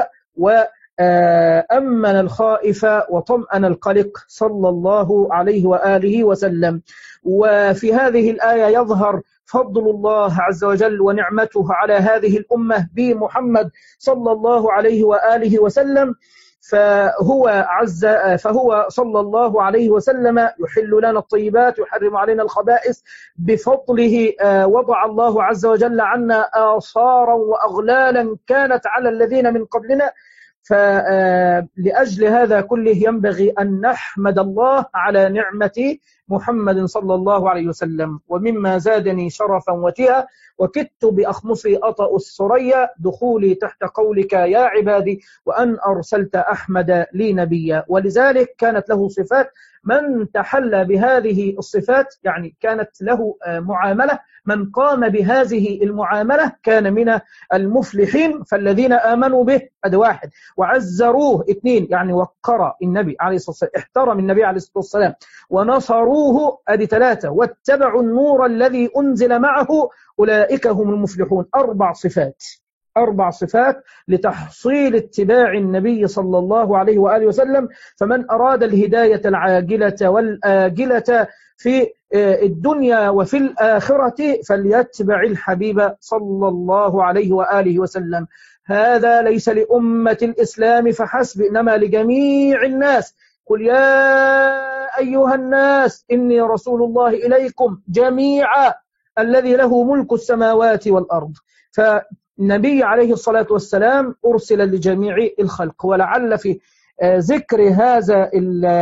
وأمن الخائف وطمأن القلق صلى الله عليه وآله وسلم. وفي هذه الآية يظهر فضل الله عز وجل ونعمته على هذه الأمة بمحمد صلى الله عليه وآله وسلم. فهو عز فهو صلى الله عليه وسلم يحل لنا الطيبات ويحرم علينا الخبائث. بفضله وضع الله عز وجل عنا آثارا وأغلالا كانت على الذين من قبلنا. فلأجل هذا كله ينبغي أن نحمد الله على نعمة محمد صلى الله عليه وسلم. ومما زادني شرفا وتيها وكدت بأخمصي أطأ الثريا دخولي تحت قولك يا عبادي وأن أرسلت أحمد لي نبيا. ولذلك كانت له صفات، من تحلى بهذه الصفات يعني كانت له معاملة، من قام بهذه المعاملة كان من المفلحين. فالذين آمنوا به هذا واحد، وعزروه اثنين، يعني وقر النبي عليه الصلاة والسلام، احترم النبي عليه الصلاة والسلام، ونصروه ادي ثلاثة، واتبعوا النور الذي أنزل معه أولئك هم المفلحون. أربع صفات، أربع صفات لتحصيل اتباع النبي صلى الله عليه وآله وسلم. فمن أراد الهداية العاجلة والآجلة في الدنيا وفي الآخرة فليتبع الحبيب صلى الله عليه وآله وسلم. هذا ليس لأمة الإسلام فحسب، إنما لجميع الناس. قل يا أيها الناس إني رسول الله إليكم جميعا الذي له ملك السماوات والأرض. ف النبي عليه الصلاة والسلام أرسل لجميع الخلق. ولعل في ذكر هذا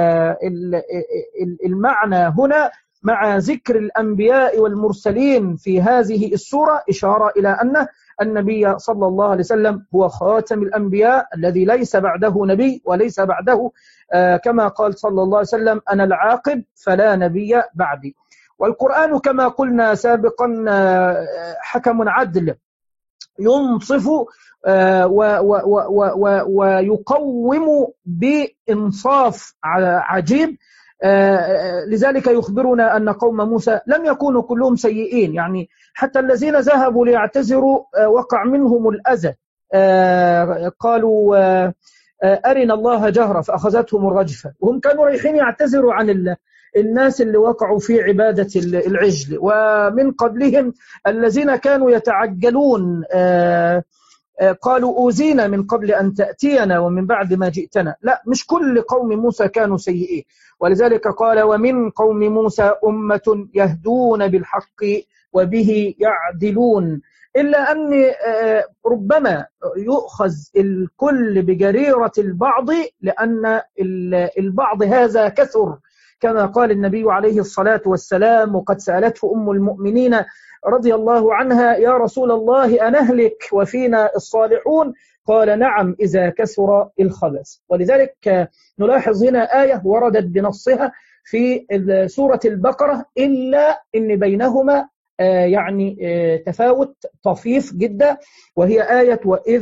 المعنى هنا مع ذكر الأنبياء والمرسلين في هذه السورة إشارة إلى أن النبي صلى الله عليه وسلم هو خاتم الأنبياء الذي ليس بعده نبي وليس بعده كما قال صلى الله عليه وسلم أنا العاقب فلا نبي بعدي. والقرآن كما قلنا سابقا حكم عدل ينصف ويقوم بإنصاف عجيب. لذلك يخبرنا أن قوم موسى لم يكونوا كلهم سيئين، يعني حتى الذين ذهبوا ليعتذروا وقع منهم الأذى، قالوا أرنا الله جهرة فأخذتهم الرجفة، وهم كانوا رايحين يعتذروا عن الناس اللي وقعوا في عبادة العجل. ومن قبلهم الذين كانوا يتعجلون قالوا أوذينا من قبل أن تأتينا ومن بعد ما جئتنا. لا، مش كل قوم موسى كانوا سيئين، ولذلك قال ومن قوم موسى أمة يهدون بالحق وبه يعدلون. إلا أن ربما يؤخذ الكل بجريرة البعض، لأن البعض هذا كثر كما قال النبي عليه الصلاة والسلام. وقد سألته أم المؤمنين رضي الله عنها يا رسول الله أنهلك وفينا الصالحون؟ قال نعم إذا كثر الخبث. ولذلك نلاحظ هنا آية وردت بنصها في سورة البقرة إلا إن بينهما يعني تفاوت طفيف جدا، وهي آية وإذ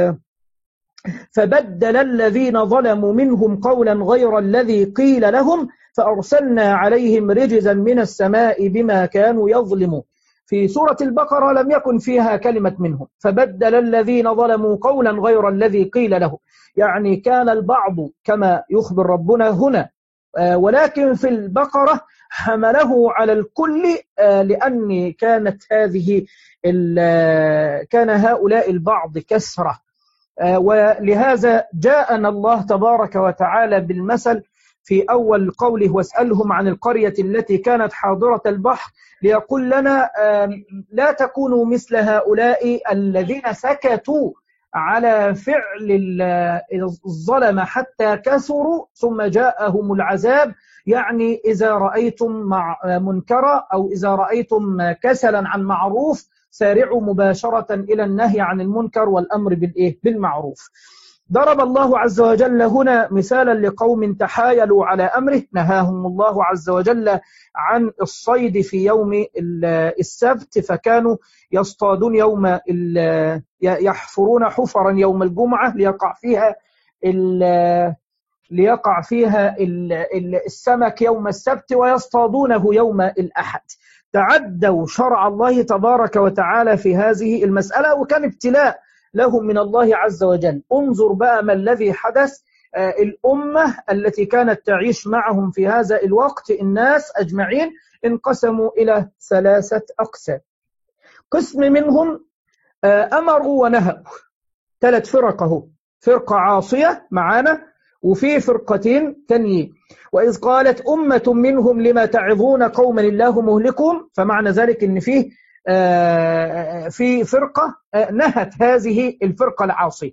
فبدل الذين ظلموا منهم قولا غير الذي قيل لهم فأرسلنا عليهم رجزا من السماء بما كانوا يظلمون. في سورة البقرة لم يكن فيها كلمة منهم، فبدل الذين ظلموا قولا غير الذي قيل له، يعني كان البعض كما يخبر ربنا هنا، ولكن في البقرة حمله على الكل، لأن كانت هذه كان هؤلاء البعض كثرة. ولهذا جاءنا الله تبارك وتعالى بالمثل في أول قوله واسألهم عن القرية التي كانت حاضرة البحر، ليقول لنا لا تكونوا مثل هؤلاء الذين سكتوا على فعل الظلم حتى كثروا ثم جاءهم العذاب. يعني إذا رأيتم منكرا أو إذا رأيتم كسلا عن معروف سارعوا مباشرة إلى النهي عن المنكر والأمر بالإيه؟ بالمعروف. ضرب الله عز وجل هنا مثالا لقوم تحايلوا على أمره، نهاهم الله عز وجل عن الصيد في يوم السبت، فكانوا يصطادون يوم يحفرون حفرا يوم الجمعة ليقع فيها ليقع فيها السمك يوم السبت ويصطادونه يوم الأحد. تعدوا شرع الله تبارك وتعالى في هذه المسألة، وكان ابتلاء لهم من الله عز وجل. انظر بقى ما الذي حدث. الأمة التي كانت تعيش معهم في هذا الوقت الناس أجمعين انقسموا إلى ثلاثة أقسام. قسم منهم أمروا ونهوا، ثلاث فرقه، فرقة عاصية معانا وفي فرقتين تانيين. وإذ قالت أمة منهم لما تعظون قوما الله مهلكهم، فمعنى ذلك أن فيه في فرقة نهت هذه الفرقة العاصية،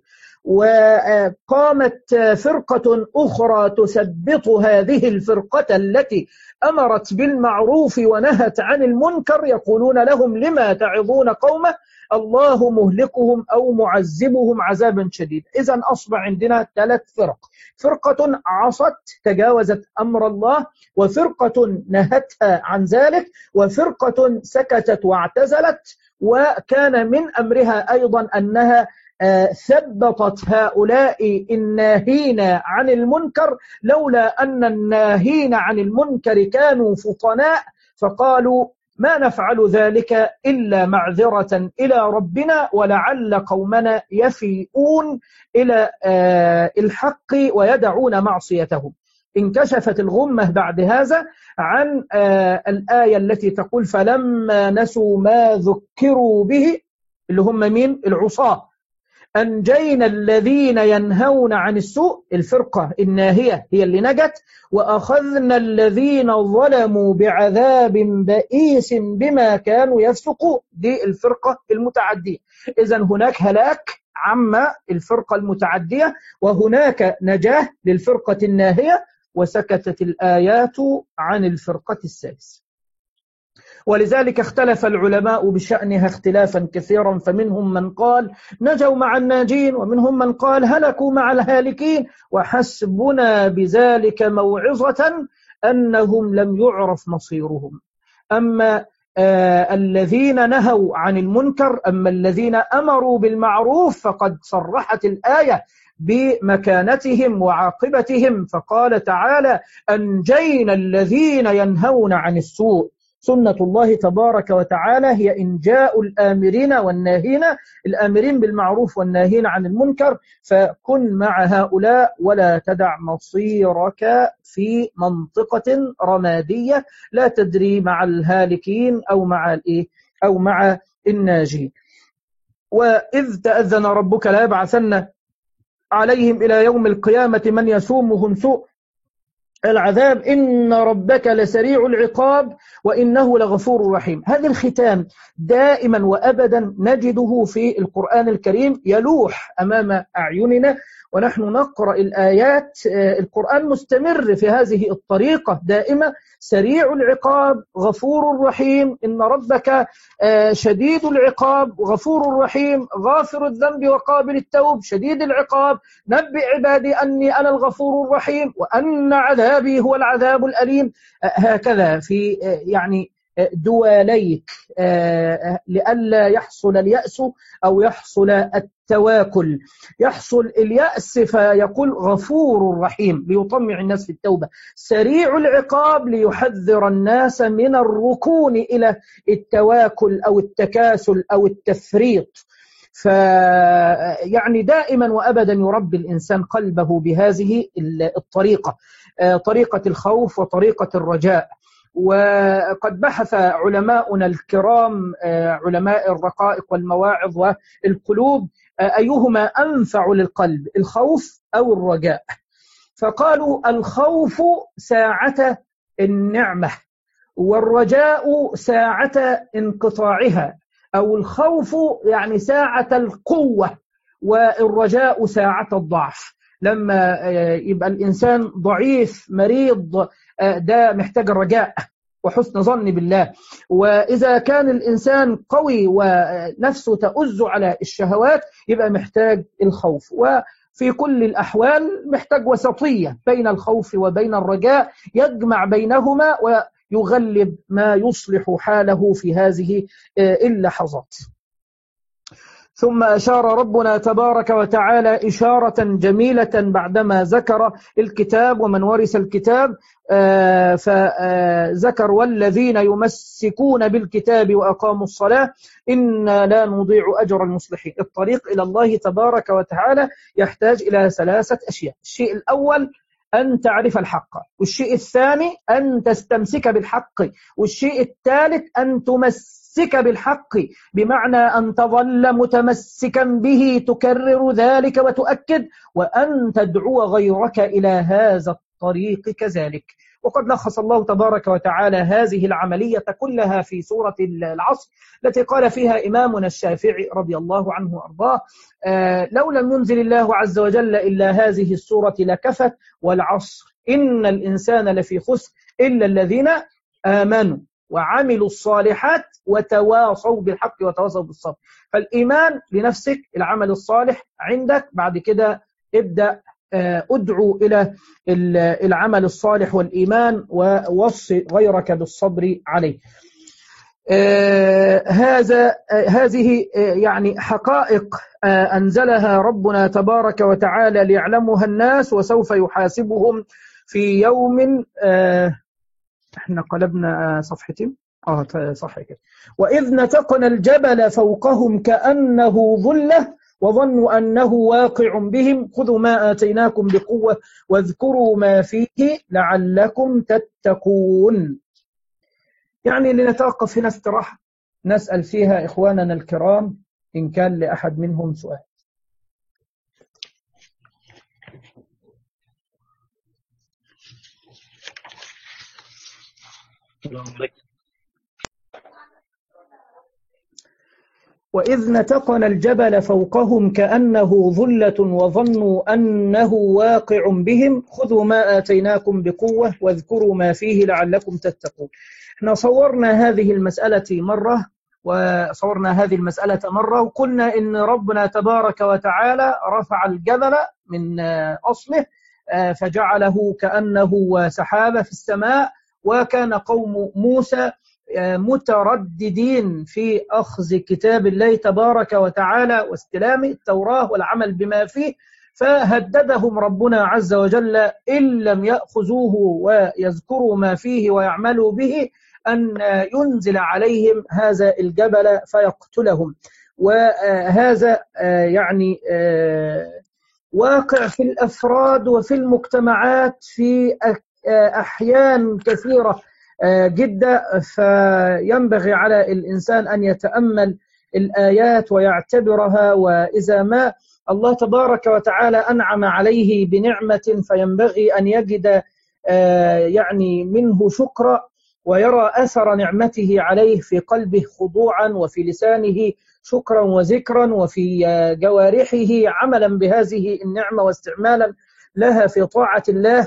وقامت فرقة أخرى تثبط هذه الفرقة التي أمرت بالمعروف ونهت عن المنكر، يقولون لهم لما تعظون قومه الله مهلكهم أو معذبهم عذابا شديدا. إذن أصبح عندنا ثلاث فرق، فرقة عصت تجاوزت أمر الله، وفرقة نهتها عن ذلك، وفرقة سكتت واعتزلت، وكان من أمرها أيضا أنها ثبطت هؤلاء الناهين عن المنكر، لولا أن الناهين عن المنكر كانوا فطناء فقالوا ما نفعل ذلك إلا معذرة إلى ربنا ولعل قومنا يفيئون إلى الحق ويدعون معصيتهم. انكشفت الغمة بعد هذا عن الآية التي تقول فلما نسوا ما ذكروا به، اللي هم مين؟ العصاة. أنجينا الذين ينهون عن السوء، الفرقة الناهية هي اللي نجت، وأخذنا الذين ظلموا بعذاب بئيس بما كانوا يفسقون، دي الفرقة المتعدية. إذن هناك هلاك عما الفرقة المتعدية، وهناك نجاة للفرقة الناهية، وسكتت الآيات عن الفرقة السادسة. ولذلك اختلف العلماء بشأنها اختلافا كثيرا، فمنهم من قال نجوا مع الناجين، ومنهم من قال هلكوا مع الهالكين، وحسبنا بذلك موعظة أنهم لم يعرف مصيرهم. أما آه الذين نهوا عن المنكر، أما الذين أمروا بالمعروف، فقد صرحت الآية بمكانتهم وعاقبتهم، فقال تعالى أنجينا الذين ينهون عن السوء. سنة الله تبارك وتعالى هي إنجاء الآمرين والناهين، الآمرين بالمعروف والناهين عن المنكر، فكن مع هؤلاء ولا تدع مصيرك في منطقة رمادية لا تدري مع الهالكين أو مع الإيه أو مع الناجين. وإذ تأذن ربك لا يبعثن عليهم إلى يوم القيامة من يسومهم سوء العذاب إن ربك لسريع العقاب وإنه لغفور رحيم. هذا الختام دائما وأبدا نجده في القرآن الكريم يلوح أمام أعيننا ونحن نقرأ الآيات. القرآن مستمر في هذه الطريقة دائما، سريع العقاب غفور رحيم، إن ربك شديد العقاب غفور رحيم، غافر الذنب وقابل التوب، شديد العقاب، نبئ عبادي أني أنا الغفور الرحيم وأن عذابي هو العذاب الأليم. هكذا في يعني دواليك لئلا يحصل اليأس أو يحصل التواكل. يحصل اليأس فيقول غفور رحيم ليطمع الناس في التوبة، سريع العقاب ليحذر الناس من الركون إلى التواكل أو التكاسل أو التفريط. فيعني دائما وأبدا يربي الإنسان قلبه بهذه الطريقة، طريقة الخوف وطريقة الرجاء. وقد بحث علماؤنا الكرام علماء الرقائق والمواعظ والقلوب أيهما أنفع للقلب، الخوف أو الرجاء؟ فقالوا الخوف ساعة النعمة، والرجاء ساعة انقطاعها، أو الخوف يعني ساعة القوة، والرجاء ساعة الضعف. لما يبقى الإنسان ضعيف مريض ده محتاج الرجاء وحسن ظن بالله، وإذا كان الإنسان قوي ونفسه تؤز على الشهوات يبقى محتاج الخوف. وفي كل الأحوال محتاج وسطية بين الخوف وبين الرجاء، يجمع بينهما ويغلب ما يصلح حاله في هذه اللحظات. ثم أشار ربنا تبارك وتعالى إشارة جميلة بعدما ذكر الكتاب ومن ورث الكتاب، فذكر والذين يمسكون بالكتاب وأقاموا الصلاة إنا لا نضيع أجر المصلحين. الطريق إلى الله تبارك وتعالى يحتاج إلى ثلاثة أشياء. الشيء الأول أن تعرف الحق، والشيء الثاني أن تستمسك بالحق، والشيء الثالث أن تمسك بالحق بمعنى أن تظل متمسكا به تكرر ذلك وتؤكد، وأن تدعو غيرك إلى هذا الطريق كذلك. وقد لخص الله تبارك وتعالى هذه العملية كلها في سورة العصر التي قال فيها إمامنا الشافعي رضي الله عنه وأرضاه آه لو لم ينزل الله عز وجل إلا هذه السورة لكفت، والعصر إن الإنسان لفي خسر إلا الذين آمنوا وعملوا الصالحات وتواصوا بالحق وتواصوا بالصبر. فالإيمان لنفسك، العمل الصالح عندك، بعد كده ابدأ أدعو إلى العمل الصالح والإيمان ووصي غيرك بالصبر عليه. هذا هذه يعني حقائق أنزلها ربنا تبارك وتعالى ليعلمها الناس، وسوف يحاسبهم في يوم. احنا قلبنا صفحتين اه صح كده. وإذ نتقنا الجبل فوقهم كأنه ظلة وظنوا أنه واقع بهم خذوا ما آتيناكم بقوة واذكروا ما فيه لعلكم تتقون. يعني لنتوقف هنا استراحة نسأل فيها إخواننا الكرام إن كان لأحد منهم سؤال. السلام عليكم. وإذ نتقنا الجبل فوقهم كأنه ظلة وظنوا أنه واقع بهم خذوا ما آتيناكم بقوة واذكروا ما فيه لعلكم تتقون. احنا صورنا هذه المسألة مرة وصورنا هذه المسألة مرة وقلنا إن ربنا تبارك وتعالى رفع الجبل من أصله فجعله كأنه سحابة في السماء، وكان قوم موسى مترددين في أخذ كتاب الله تبارك وتعالى واستلام التوراة والعمل بما فيه، فهددهم ربنا عز وجل إن لم يأخذوه ويذكروا ما فيه ويعملوا به أن ينزل عليهم هذا الجبل فيقتلهم. وهذا يعني واقع في الأفراد وفي المجتمعات في أحيان كثيرة جدا، فينبغي على الإنسان أن يتأمل الآيات ويعتبرها، وإذا ما الله تبارك وتعالى أنعم عليه بنعمة فينبغي أن يجد يعني منه شكرا ويرى أثر نعمته عليه في قلبه خضوعا وفي لسانه شكرا وذكرا وفي جوارحه عملا بهذه النعمة واستعمالا لها في طاعة الله.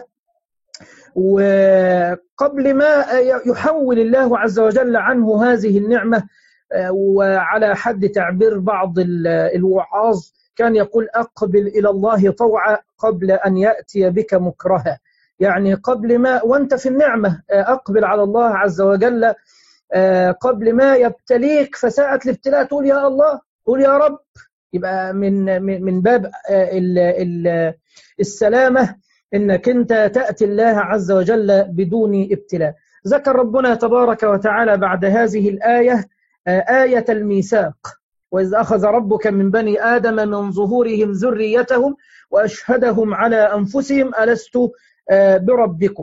وقبل ما يحول الله عز وجل عنه هذه النعمة، وعلى حد تعبير بعض الوعاظ كان يقول أقبل إلى الله طوعا قبل أن يأتي بك مكرها، يعني قبل ما وانت في النعمة أقبل على الله عز وجل قبل ما يبتليك، فساعة الابتلاء تقول يا الله، تقول يا رب، يبقى من من باب السلامة إنك أنت تأتي الله عز وجل بدون ابتلاء. ذكر ربنا تبارك وتعالى بعد هذه الآية آية الميثاق، وإذ أخذ ربك من بني آدم من ظهورهم ذريتهم وأشهدهم على أنفسهم ألست بربكم.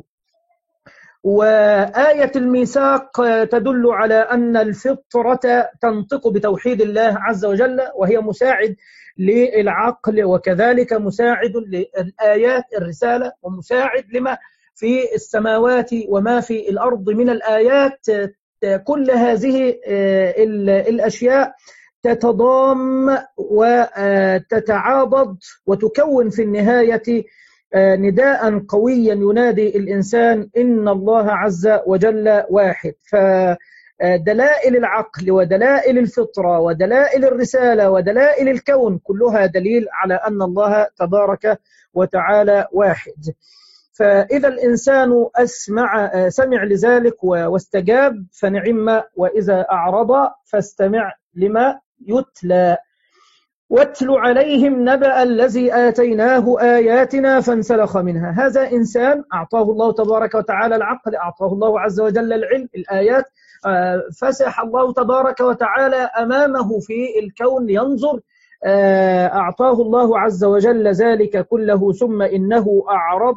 وآية الميثاق تدل على أن الفطرة تنطق بتوحيد الله عز وجل، وهي مساعد للعقل وكذلك مساعد للآيات الرسالة ومساعد لما في السماوات وما في الأرض من الآيات. كل هذه الأشياء تتضام وتتعاضد وتكون في النهاية نداء قويا ينادي الإنسان إن الله عز وجل واحد. فدلائل العقل ودلائل الفطرة ودلائل الرسالة ودلائل الكون كلها دليل على أن الله تبارك وتعالى واحد. فإذا الإنسان أسمع سمع لذلك واستجاب فنعم، وإذا أعرض فاستمع لما يتلى. واتل عليهم نبأ الذي آتيناه آياتنا فانسلخ منها. هذا إنسان أعطاه الله تبارك وتعالى العقل، أعطاه الله عز وجل العلم، الآيات فسح الله تبارك وتعالى أمامه في الكون ينظر، أعطاه الله عز وجل ذلك كله، ثم إنه أعرض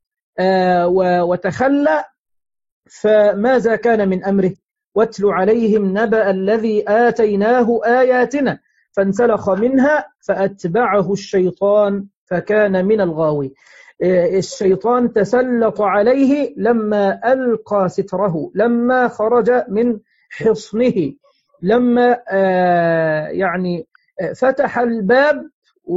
وتخلى. فماذا كان من أمره؟ واتل عليهم نبأ الذي آتيناه آياتنا فانسلخ منها فأتبعه الشيطان فكان من الغاوين. الشيطان تسلط عليه لما ألقى ستره، لما خرج من حصنه، لما يعني فتح الباب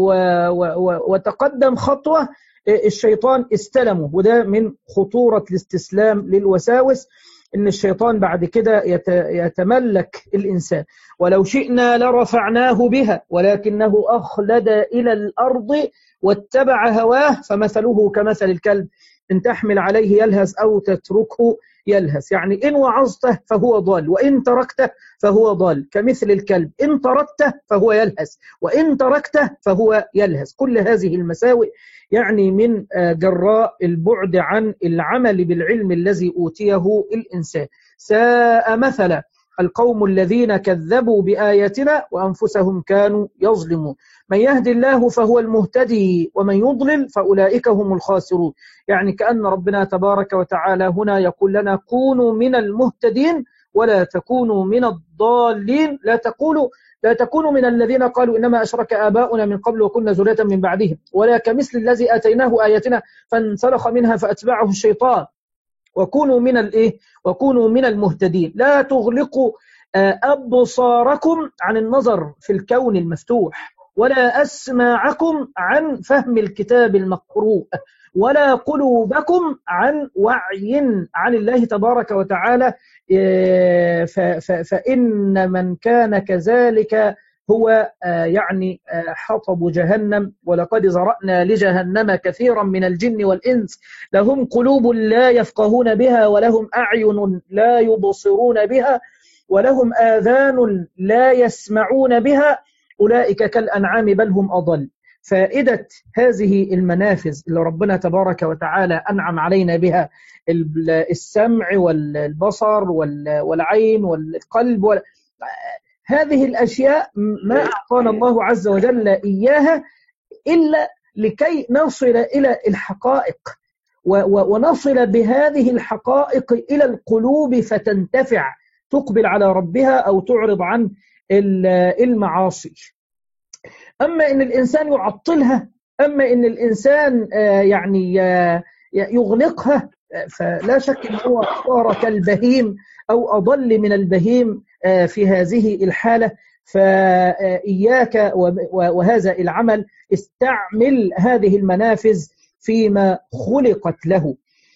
وتقدم خطوة الشيطان استلمه. وده من خطورة الاستسلام للوساوس، إن الشيطان بعد كده يتملك الإنسان. ولو شئنا لرفعناه بها ولكنه أخلد إلى الأرض واتبع هواه فمثله كمثل الكلب إن تحمل عليه يلهث أو تتركه يلهث. يعني إن وعظته فهو ضال، وإن تركته فهو ضال، كمثل الكلب إن طردته فهو يلهث وإن تركته فهو يلهث. كل هذه المساوئ يعني من جراء البعد عن العمل بالعلم الذي أوتيه الإنسان. ساء مثلا القوم الذين كذبوا بآياتنا وأنفسهم كانوا يظلمون. من يهدي الله فهو المهتدي ومن يضلل فأولئك هم الخاسرون. يعني كأن ربنا تبارك وتعالى هنا يقول لنا كونوا من المهتدين ولا تكونوا من الضالين. لا تقولوا لا تكونوا من الذين قالوا إنما أشرك آباؤنا من قبل وكنا ذرية من بعدهم، ولا كمثل الذي آتيناه آياتنا فانسلخ منها فأتبعه الشيطان. وكونوا من الايه وكونوا من المهتدين. لا تغلقوا أبصاركم عن النظر في الكون المفتوح، ولا أسماعكم عن فهم الكتاب المقروء، ولا قلوبكم عن وعي عن الله تبارك وتعالى، فإن من كان كذلك هو يعني حطب جهنم. ولقد زرأنا لجهنم كثيرا من الجن والإنس لهم قلوب لا يفقهون بها، ولهم أعين لا يبصرون بها، ولهم آذان لا يسمعون بها، أولئك كالأنعام بل هم أضل. فائدة هذه المنافذ اللي ربنا تبارك وتعالى أنعم علينا بها، السمع والبصر والعين والقلب، هذه الأشياء ما أعطانا الله عز وجل إياها إلا لكي نصل إلى الحقائق، ونصل بهذه الحقائق إلى القلوب فتنتفع، تقبل على ربها أو تعرض عن المعاصي. أما إن الإنسان يعطلها، أما إن الإنسان يعني يغلقها، فلا شك أنه هو صار كالبهيم أو أضل من البهيم في هذه الحالة. فإياك وهذا العمل، استعمل هذه المنافذ فيما خلقت له.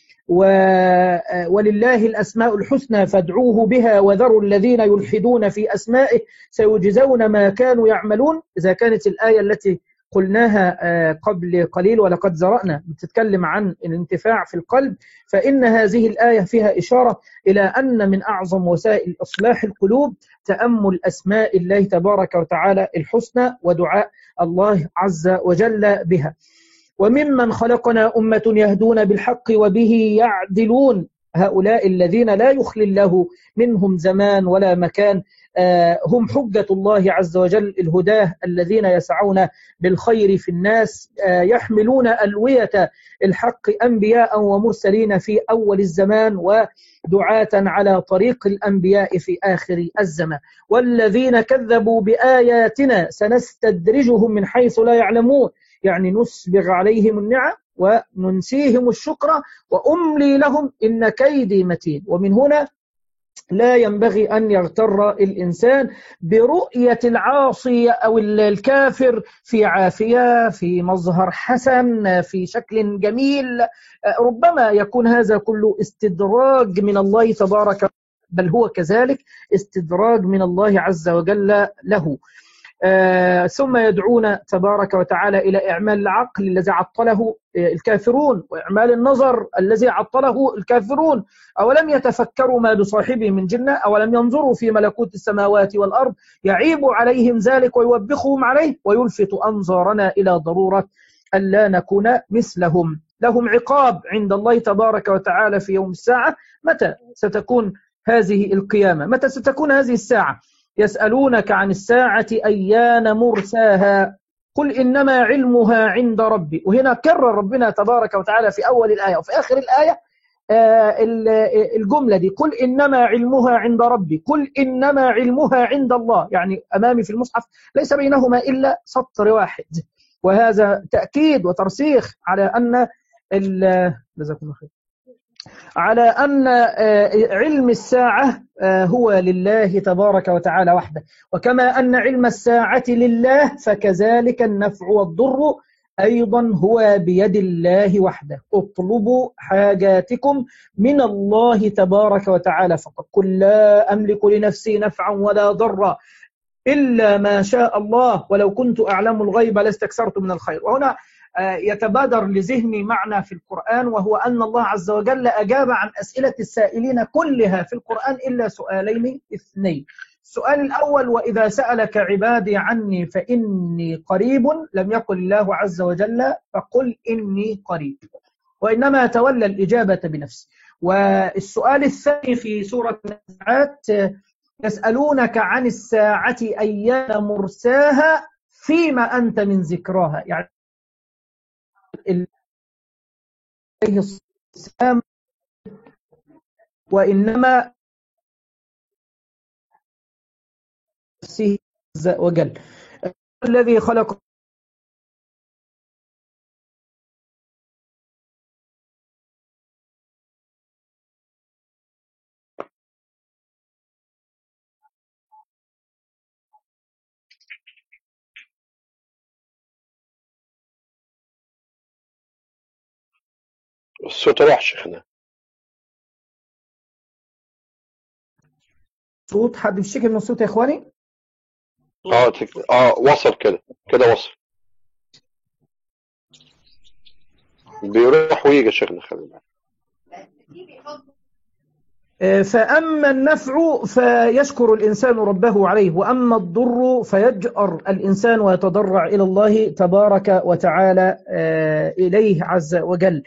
ولله الأسماء الحسنى فادعوه بها وذروا الذين يلحدون في أسمائه سيجزون ما كانوا يعملون. إذا كانت الآية التي قلناها قبل قليل ولقد زرأنا بتتكلم عن الانتفاع في القلب، فإن هذه الآية فيها إشارة إلى أن من أعظم وسائل إصلاح القلوب تأمل أسماء الله تبارك وتعالى الحسنى ودعاء الله عز وجل بها. وممن خلقنا أمة يهدون بالحق وبه يعدلون، هؤلاء الذين لا يخلي الله منهم زمان ولا مكان، هم حجة الله عز وجل الهداه الذين يسعون بالخير في الناس، يحملون ألوية الحق أنبياء ومرسلين في أول الزمان، ودعاة على طريق الأنبياء في آخر الزمان. والذين كذبوا بآياتنا سنستدرجهم من حيث لا يعلمون، يعني نسبغ عليهم النعم وننسيهم الشكر وأملي لهم إن كيدي متين. ومن هنا لا ينبغي أن يغتر الإنسان برؤية العاصي أو الكافر في عافية، في مظهر حسن، في شكل جميل. ربما يكون هذا كله استدراج من الله تبارك، بل هو كذلك استدراج من الله عز وجل له. آه ثم يدعون تبارك وتعالى إلى إعمال العقل الذي عطله الكافرون، وإعمال النظر الذي عطله الكافرون. أولم يتفكروا ما بصاحبه من جنة، أولم ينظروا في ملكوت السماوات والأرض، يعيب عليهم ذلك ويوبخهم عليه، ويلفت أنظارنا إلى ضرورة ألا نكون مثلهم. لهم عقاب عند الله تبارك وتعالى في يوم الساعة. متى ستكون هذه القيامة؟ متى ستكون هذه الساعة؟ يسألونك عن الساعة أيان مرساها قل إنما علمها عند ربي. وهنا كرر ربنا تبارك وتعالى في أول الآية وفي آخر الآية الجملة دي، قل إنما علمها عند ربي، قل إنما علمها عند الله. يعني أمامي في المصحف ليس بينهما إلا سطر واحد، وهذا تأكيد وترسيخ على أن جزاكم الله خير على أن علم الساعة هو لله تبارك وتعالى وحده. وكما أن علم الساعة لله فكذلك النفع والضر أيضا هو بيد الله وحده. اطلبوا حاجاتكم من الله تبارك وتعالى فقط. قل لا أملك لنفسي نفعا ولا ضرا إلا ما شاء الله ولو كنت أعلم الغيب لاستكثرت من الخير. وهنا يتبادر لذهني معنى في القرآن، وهو أن الله عز وجل أجاب عن أسئلة السائلين كلها في القرآن إلا سؤالين اثنين. السؤال الأول: وإذا سألك عبادي عني فإني قريب، لم يقل الله عز وجل فقل إني قريب، وإنما تولى الإجابة بنفسه. والسؤال الثاني في سورة النازعات: يسألونك عن الساعة أيان مرساها فيما أنت من ذكراها. يعني عليه السلام وإنما نفسه عز وجل الذي خلق الصوت راح شيخنا. صوت حد بيشتكي من الصوت يا اخواني؟ اه تك... اه وصل كده كده وصل، بيروح ويجي شيخنا، خلي بالك. فأما النفع فيشكر الإنسان ربه عليه، وأما الضر فيجأر الإنسان ويتضرع إلى الله تبارك وتعالى إليه عز وجل.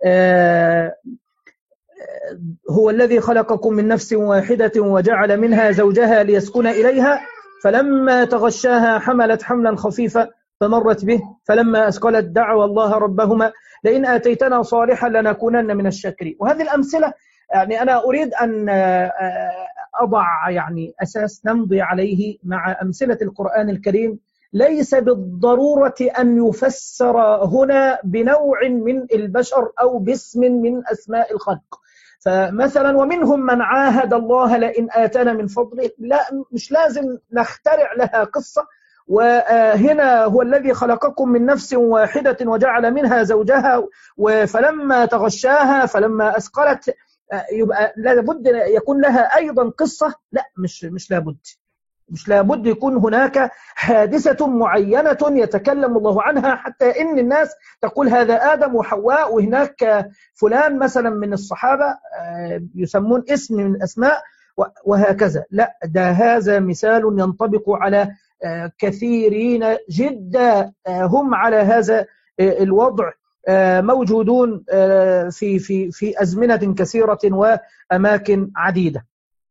هو الذي خلقكم من نفس واحدة وجعل منها زوجها ليسكن إليها فلما تغشاها حملت حملا خفيفا فمرت به فلما أثقلت دعوا الله ربهما لئن آتيتنا صالحا لنكونن من الشاكرين. وهذه الأمثلة يعني أنا أريد أن أضع يعني أساس نمضي عليه مع أمثلة القرآن الكريم. ليس بالضرورة أن يفسر هنا بنوع من البشر أو باسم من أسماء الخلق. فمثلا ومنهم من عاهد الله لئن آتنا من فضله، لا مش لازم نخترع لها قصة. وهنا هو الذي خلقكم من نفس واحدة وجعل منها زوجها فلما تغشاها فلما أثقلت، يبقى لابد يكون لها أيضا قصة؟ لا مش مش لابد مش لابد يكون هناك حادثة معينة يتكلم الله عنها حتى إن الناس تقول هذا آدم وحواء، وهناك فلان مثلا من الصحابة يسمون اسم من أسماء وهكذا. لا، ده هذا مثال ينطبق على كثيرين جدا هم على هذا الوضع موجودون في في في أزمنة كثيرة وأماكن عديدة.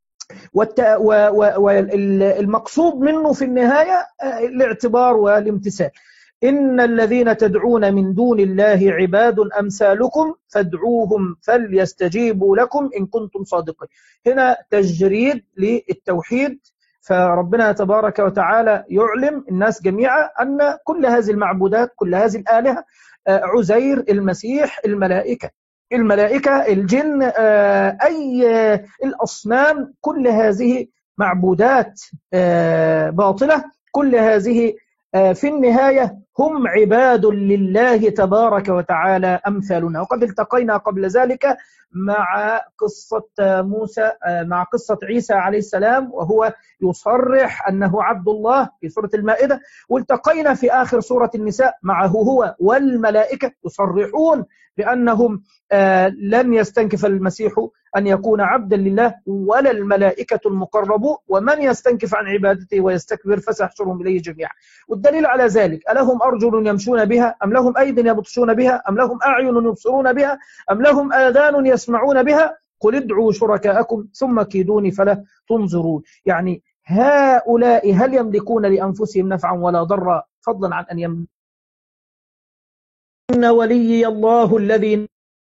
والمقصود منه في النهاية الاعتبار والامتثال. إن الذين تدعون من دون الله عباد أمثالكم فادعوهم فليستجيبوا لكم إن كنتم صادقين. هنا تجريد للتوحيد. فربنا تبارك وتعالى يعلم الناس جميعا أن كل هذه المعبودات كل هذه الآلهة، عزير، المسيح، الملائكة الملائكة الجن، أي الأصنام، كل هذه معبودات باطلة. كل هذه في النهاية هم عباد لله تبارك وتعالى أمثالنا. وقد التقينا قبل ذلك مع قصة موسى مع قصة عيسى عليه السلام وهو يصرح أنه عبد الله في سورة المائدة، والتقينا في آخر سورة النساء معه هو والملائكة يصرحون بأنهم لن يستنكف المسيح أن يكون عبدا لله ولا الملائكة المقربون، ومن يستنكف عن عبادته ويستكبر فسيحشرهم إليه جميعا. والدليل على ذلك ألهم أرجل يمشون بها أم لهم أيد يبطشون بها أم لهم أعين يبصرون بها أم لهم آذان يسمعون بها قل ادعوا شركاءكم ثم كيدوني فلا تنظرون. يعني هؤلاء هل يملكون لأنفسهم نفعا ولا ضرا فضلا عن أن يملكون؟ إن ولي الله الذي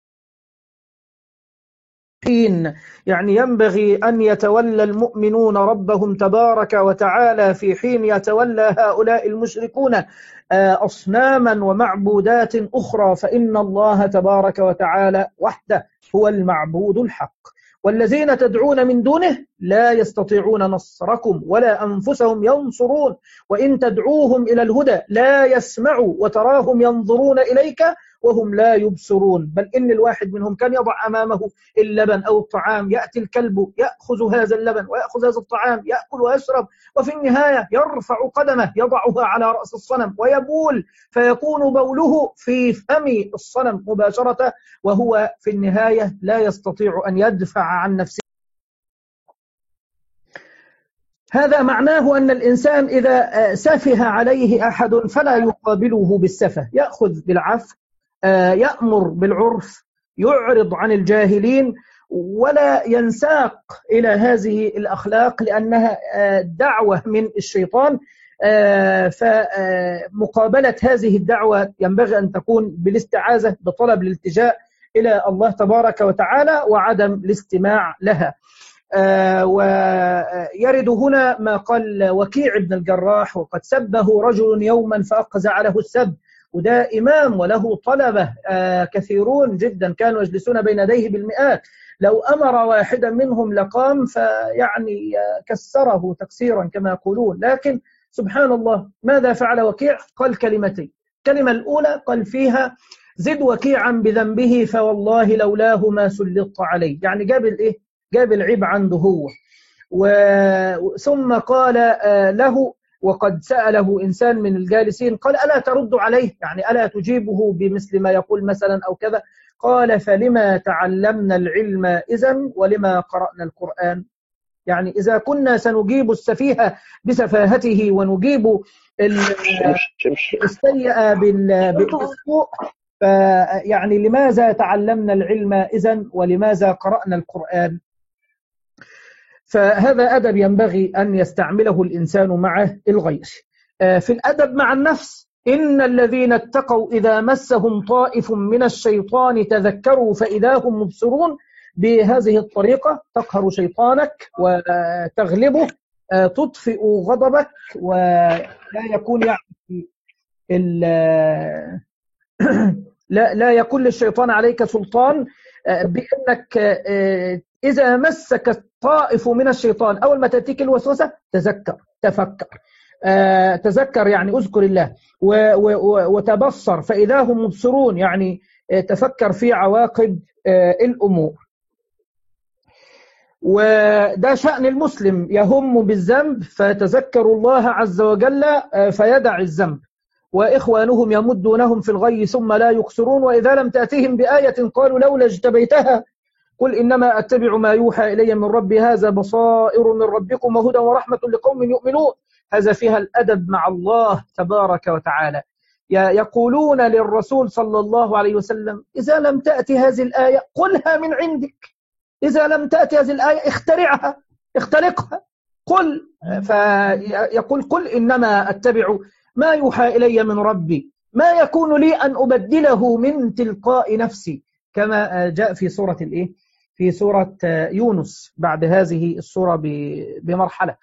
يعني ينبغي أن يتولى المؤمنون ربهم تبارك وتعالى في حين يتولى هؤلاء المشركون أصناما ومعبودات أخرى، فإن الله تبارك وتعالى وحده هو المعبود الحق. والذين تدعون من دونه لا يستطيعون نصركم ولا أنفسهم ينصرون، وإن تدعوهم إلى الهدى لا يسمعوا وتراهم ينظرون إليك وهم لا يبصرون، بل إن الواحد منهم كان يضع أمامه اللبن أو الطعام، يأتي الكلب يأخذ هذا اللبن ويأخذ هذا الطعام، يأكل ويشرب، وفي النهاية يرفع قدمه يضعها على رأس الصنم ويبول فيكون بوله في فم الصنم مباشرة، وهو في النهاية لا يستطيع أن يدفع عن نفسه. هذا معناه أن الإنسان إذا سفه عليه أحد فلا يقابله بالسفه، يأخذ بالعفو، يأمر بالعرف، يعرض عن الجاهلين، ولا ينساق إلى هذه الأخلاق لأنها دعوة من الشيطان. فمقابلة هذه الدعوة ينبغي أن تكون بالاستعاذة بطلب الالتجاء إلى الله تبارك وتعالى وعدم الاستماع لها. ويرد هنا ما قال وكيع بن الجراح وقد سبه رجل يوما فأقزع له السب، وده إمام وله طلبة كثيرون جدا كانوا يجلسون بين يديه بالمئات، لو أمر واحدا منهم لقام فيعني كسره تكسيرا كما يقولون. لكن سبحان الله ماذا فعل وكيع؟ قال كلمتين. الكلمة الأولى قال فيها زد وكيعا بذنبه فوالله لولاه ما سلطت عليه. يعني جاب الايه؟ جاب العيب عنده هو. ثم قال له وقد سأله إنسان من الجالسين قال ألا ترد عليه؟ يعني ألا تجيبه بمثل ما يقول مثلا أو كذا؟ قال فلما تعلمنا العلم إذن ولما قرأنا القرآن. يعني إذا كنا سنجيب السفيه بسفاهته ونجيب السيئة بالسوء، فيعني لماذا تعلمنا العلم إذن ولماذا قرأنا القرآن؟ فهذا أدب ينبغي أن يستعمله الإنسان مع الغير. في الأدب مع النفس: إن الذين اتقوا إذا مسهم طائف من الشيطان تذكروا فإذا هم مبصرون. بهذه الطريقة تقهر شيطانك وتغلبه، تطفئ غضبك، ولا يكون يعني لا لا يكون للشيطان عليك سلطان، بأنك إذا مسك طائف من الشيطان أول ما تأتيك الوسوسة تذكر، تفكر، تذكر يعني أذكر الله وتبصر فإذا هم مبصرون، يعني تفكر في عواقب الأمور. وده شأن المسلم، يهم بالذنب فيتذكر الله عز وجل فيدع الذنب، وإخوانهم يمدونهم في الغي ثم لا يقصرون، وإذا لم تأتهم بآية قالوا لولا اجتبيتها قل إنما أتبع ما يوحى إلي من ربي هذا بصائر من ربكم وهدى ورحمة لقوم يؤمنون. هذا فيها الأدب مع الله تبارك وتعالى. يقولون للرسول صلى الله عليه وسلم إذا لم تأتي هذه الآية قلها من عندك، إذا لم تأتي هذه الآية اخترعها، اخترقها، قل. فيقول قل إنما أتبع ما يوحى إلي من ربي ما يكون لي أن أبدله من تلقاء نفسي، كما جاء في سورة الإيه؟ في سورة يونس بعد هذه السورة بمرحلة.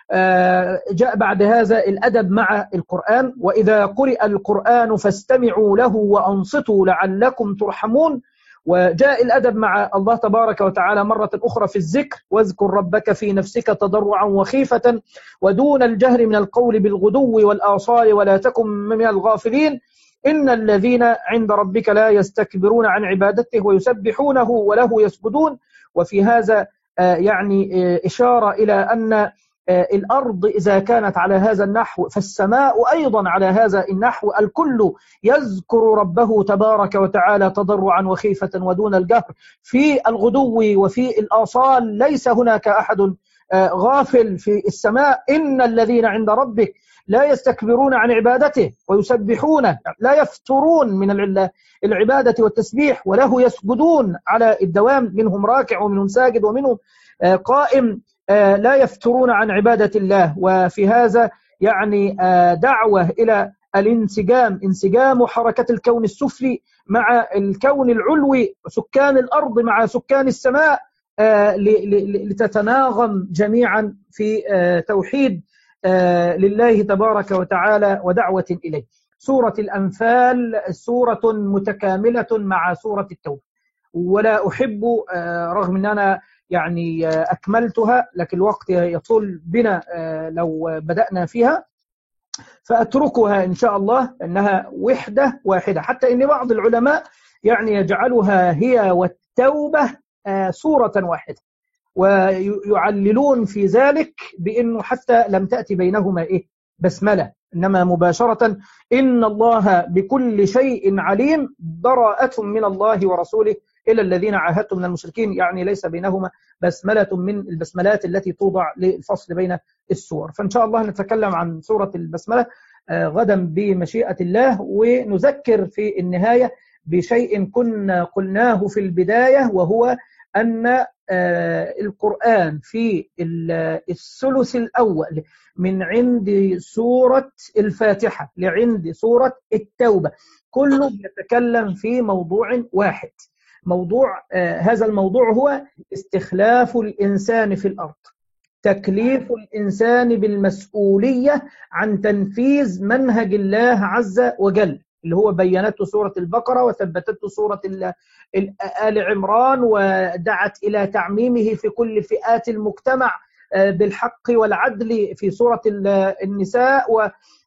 جاء بعد هذا الأدب مع القرآن: وإذا قرئ القرآن فاستمعوا له وأنصتوا لعلكم ترحمون. وجاء الأدب مع الله تبارك وتعالى مرة أخرى في الذكر: واذكر ربك في نفسك تضرعا وخيفة ودون الجهر من القول بالغدو والآصال ولا تكن من الغافلين إن الذين عند ربك لا يستكبرون عن عبادته ويسبحونه وله يسجدون. وفي هذا يعني إشارة إلى أن الأرض إذا كانت على هذا النحو فالسماء أيضا على هذا النحو، الكل يذكر ربه تبارك وتعالى تضرعا وخيفة ودون الجهر في الغدو وفي الآصال. ليس هناك أحد غافل في السماء. إن الذين عند ربك لا يستكبرون عن عبادته ويسبحونه، لا يفترون من العبادة والتسبيح، وله يسجدون على الدوام، منهم راكع ومنهم ساجد ومنهم قائم، لا يفترون عن عبادة الله. وفي هذا يعني دعوة إلى الانسجام، انسجام حركة الكون السفلي مع الكون العلوي، سكان الأرض مع سكان السماء، لتتناغم جميعا في توحيد لله تبارك وتعالى ودعوة إليه. سورة الأنفال سورة متكاملة مع سورة التوبة، ولا أحب رغم أن أنا يعني أكملتها لكن الوقت يطول بنا لو بدأنا فيها، فأتركها إن شاء الله أنها وحدة واحدة، حتى إن بعض العلماء يعني يجعلها هي والتوبة سورة واحدة، ويعللون في ذلك بأنه حتى لم تأتي بينهما إيه بسملة، إنما مباشرة إن الله بكل شيء عليم براءة من الله ورسوله إلى الذين عاهدتم من المشركين، يعني ليس بينهما بسملة من البسملات التي توضع للفصل بين السور. فإن شاء الله نتكلم عن سورة البسملة غدا بمشيئة الله، ونذكر في النهاية بشيء كنا قلناه في البداية، وهو أن القرآن في الثلث الأول من عند سورة الفاتحة لعند سورة التوبة كله يتكلم في موضوع واحد. موضوع هذا الموضوع هو استخلاف الإنسان في الأرض، تكليف الإنسان بالمسؤولية عن تنفيذ منهج الله عز وجل، اللي هو بينته سورة البقرة وثبتته سورة آل عمران، ودعت إلى تعميمه في كل فئات المجتمع بالحق والعدل في سورة النساء،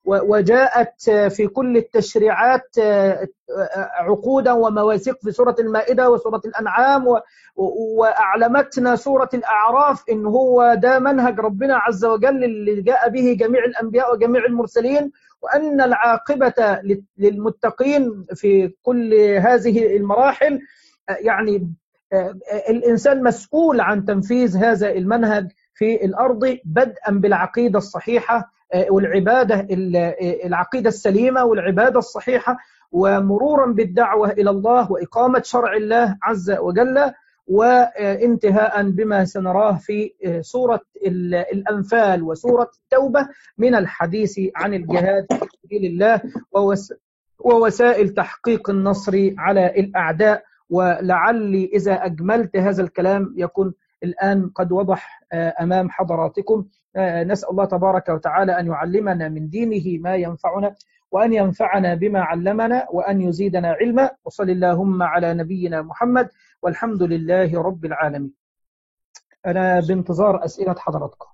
وجاءت في كل التشريعات عقودا ومواثيق في سورة المائدة وسورة الأنعام، وأعلمتنا سورة الأعراف إن هو ده منهج ربنا عز وجل اللي جاء به جميع الأنبياء وجميع المرسلين، وأن العاقبة للمتقين في كل هذه المراحل. يعني الإنسان مسؤول عن تنفيذ هذا المنهج في الأرض، بدءا بالعقيدة الصحيحة والعبادة العقيدة السليمة والعبادة الصحيحة، ومرورا بالدعوة إلى الله وإقامة شرع الله عز وجل، وانتهاء بما سنراه في سورة الأنفال وسورة التوبة من الحديث عن الجهاد في سبيل الله ووسائل تحقيق النصر على الأعداء. ولعلي إذا أجملت هذا الكلام يكون الآن قد وضح أمام حضراتكم. نسأل الله تبارك وتعالى أن يعلمنا من دينه ما ينفعنا، وأن ينفعنا بما علمنا، وأن يزيدنا علما. وصل اللهم على نبينا محمد، والحمد لله رب العالمين. أنا بانتظار أسئلة حضراتكم.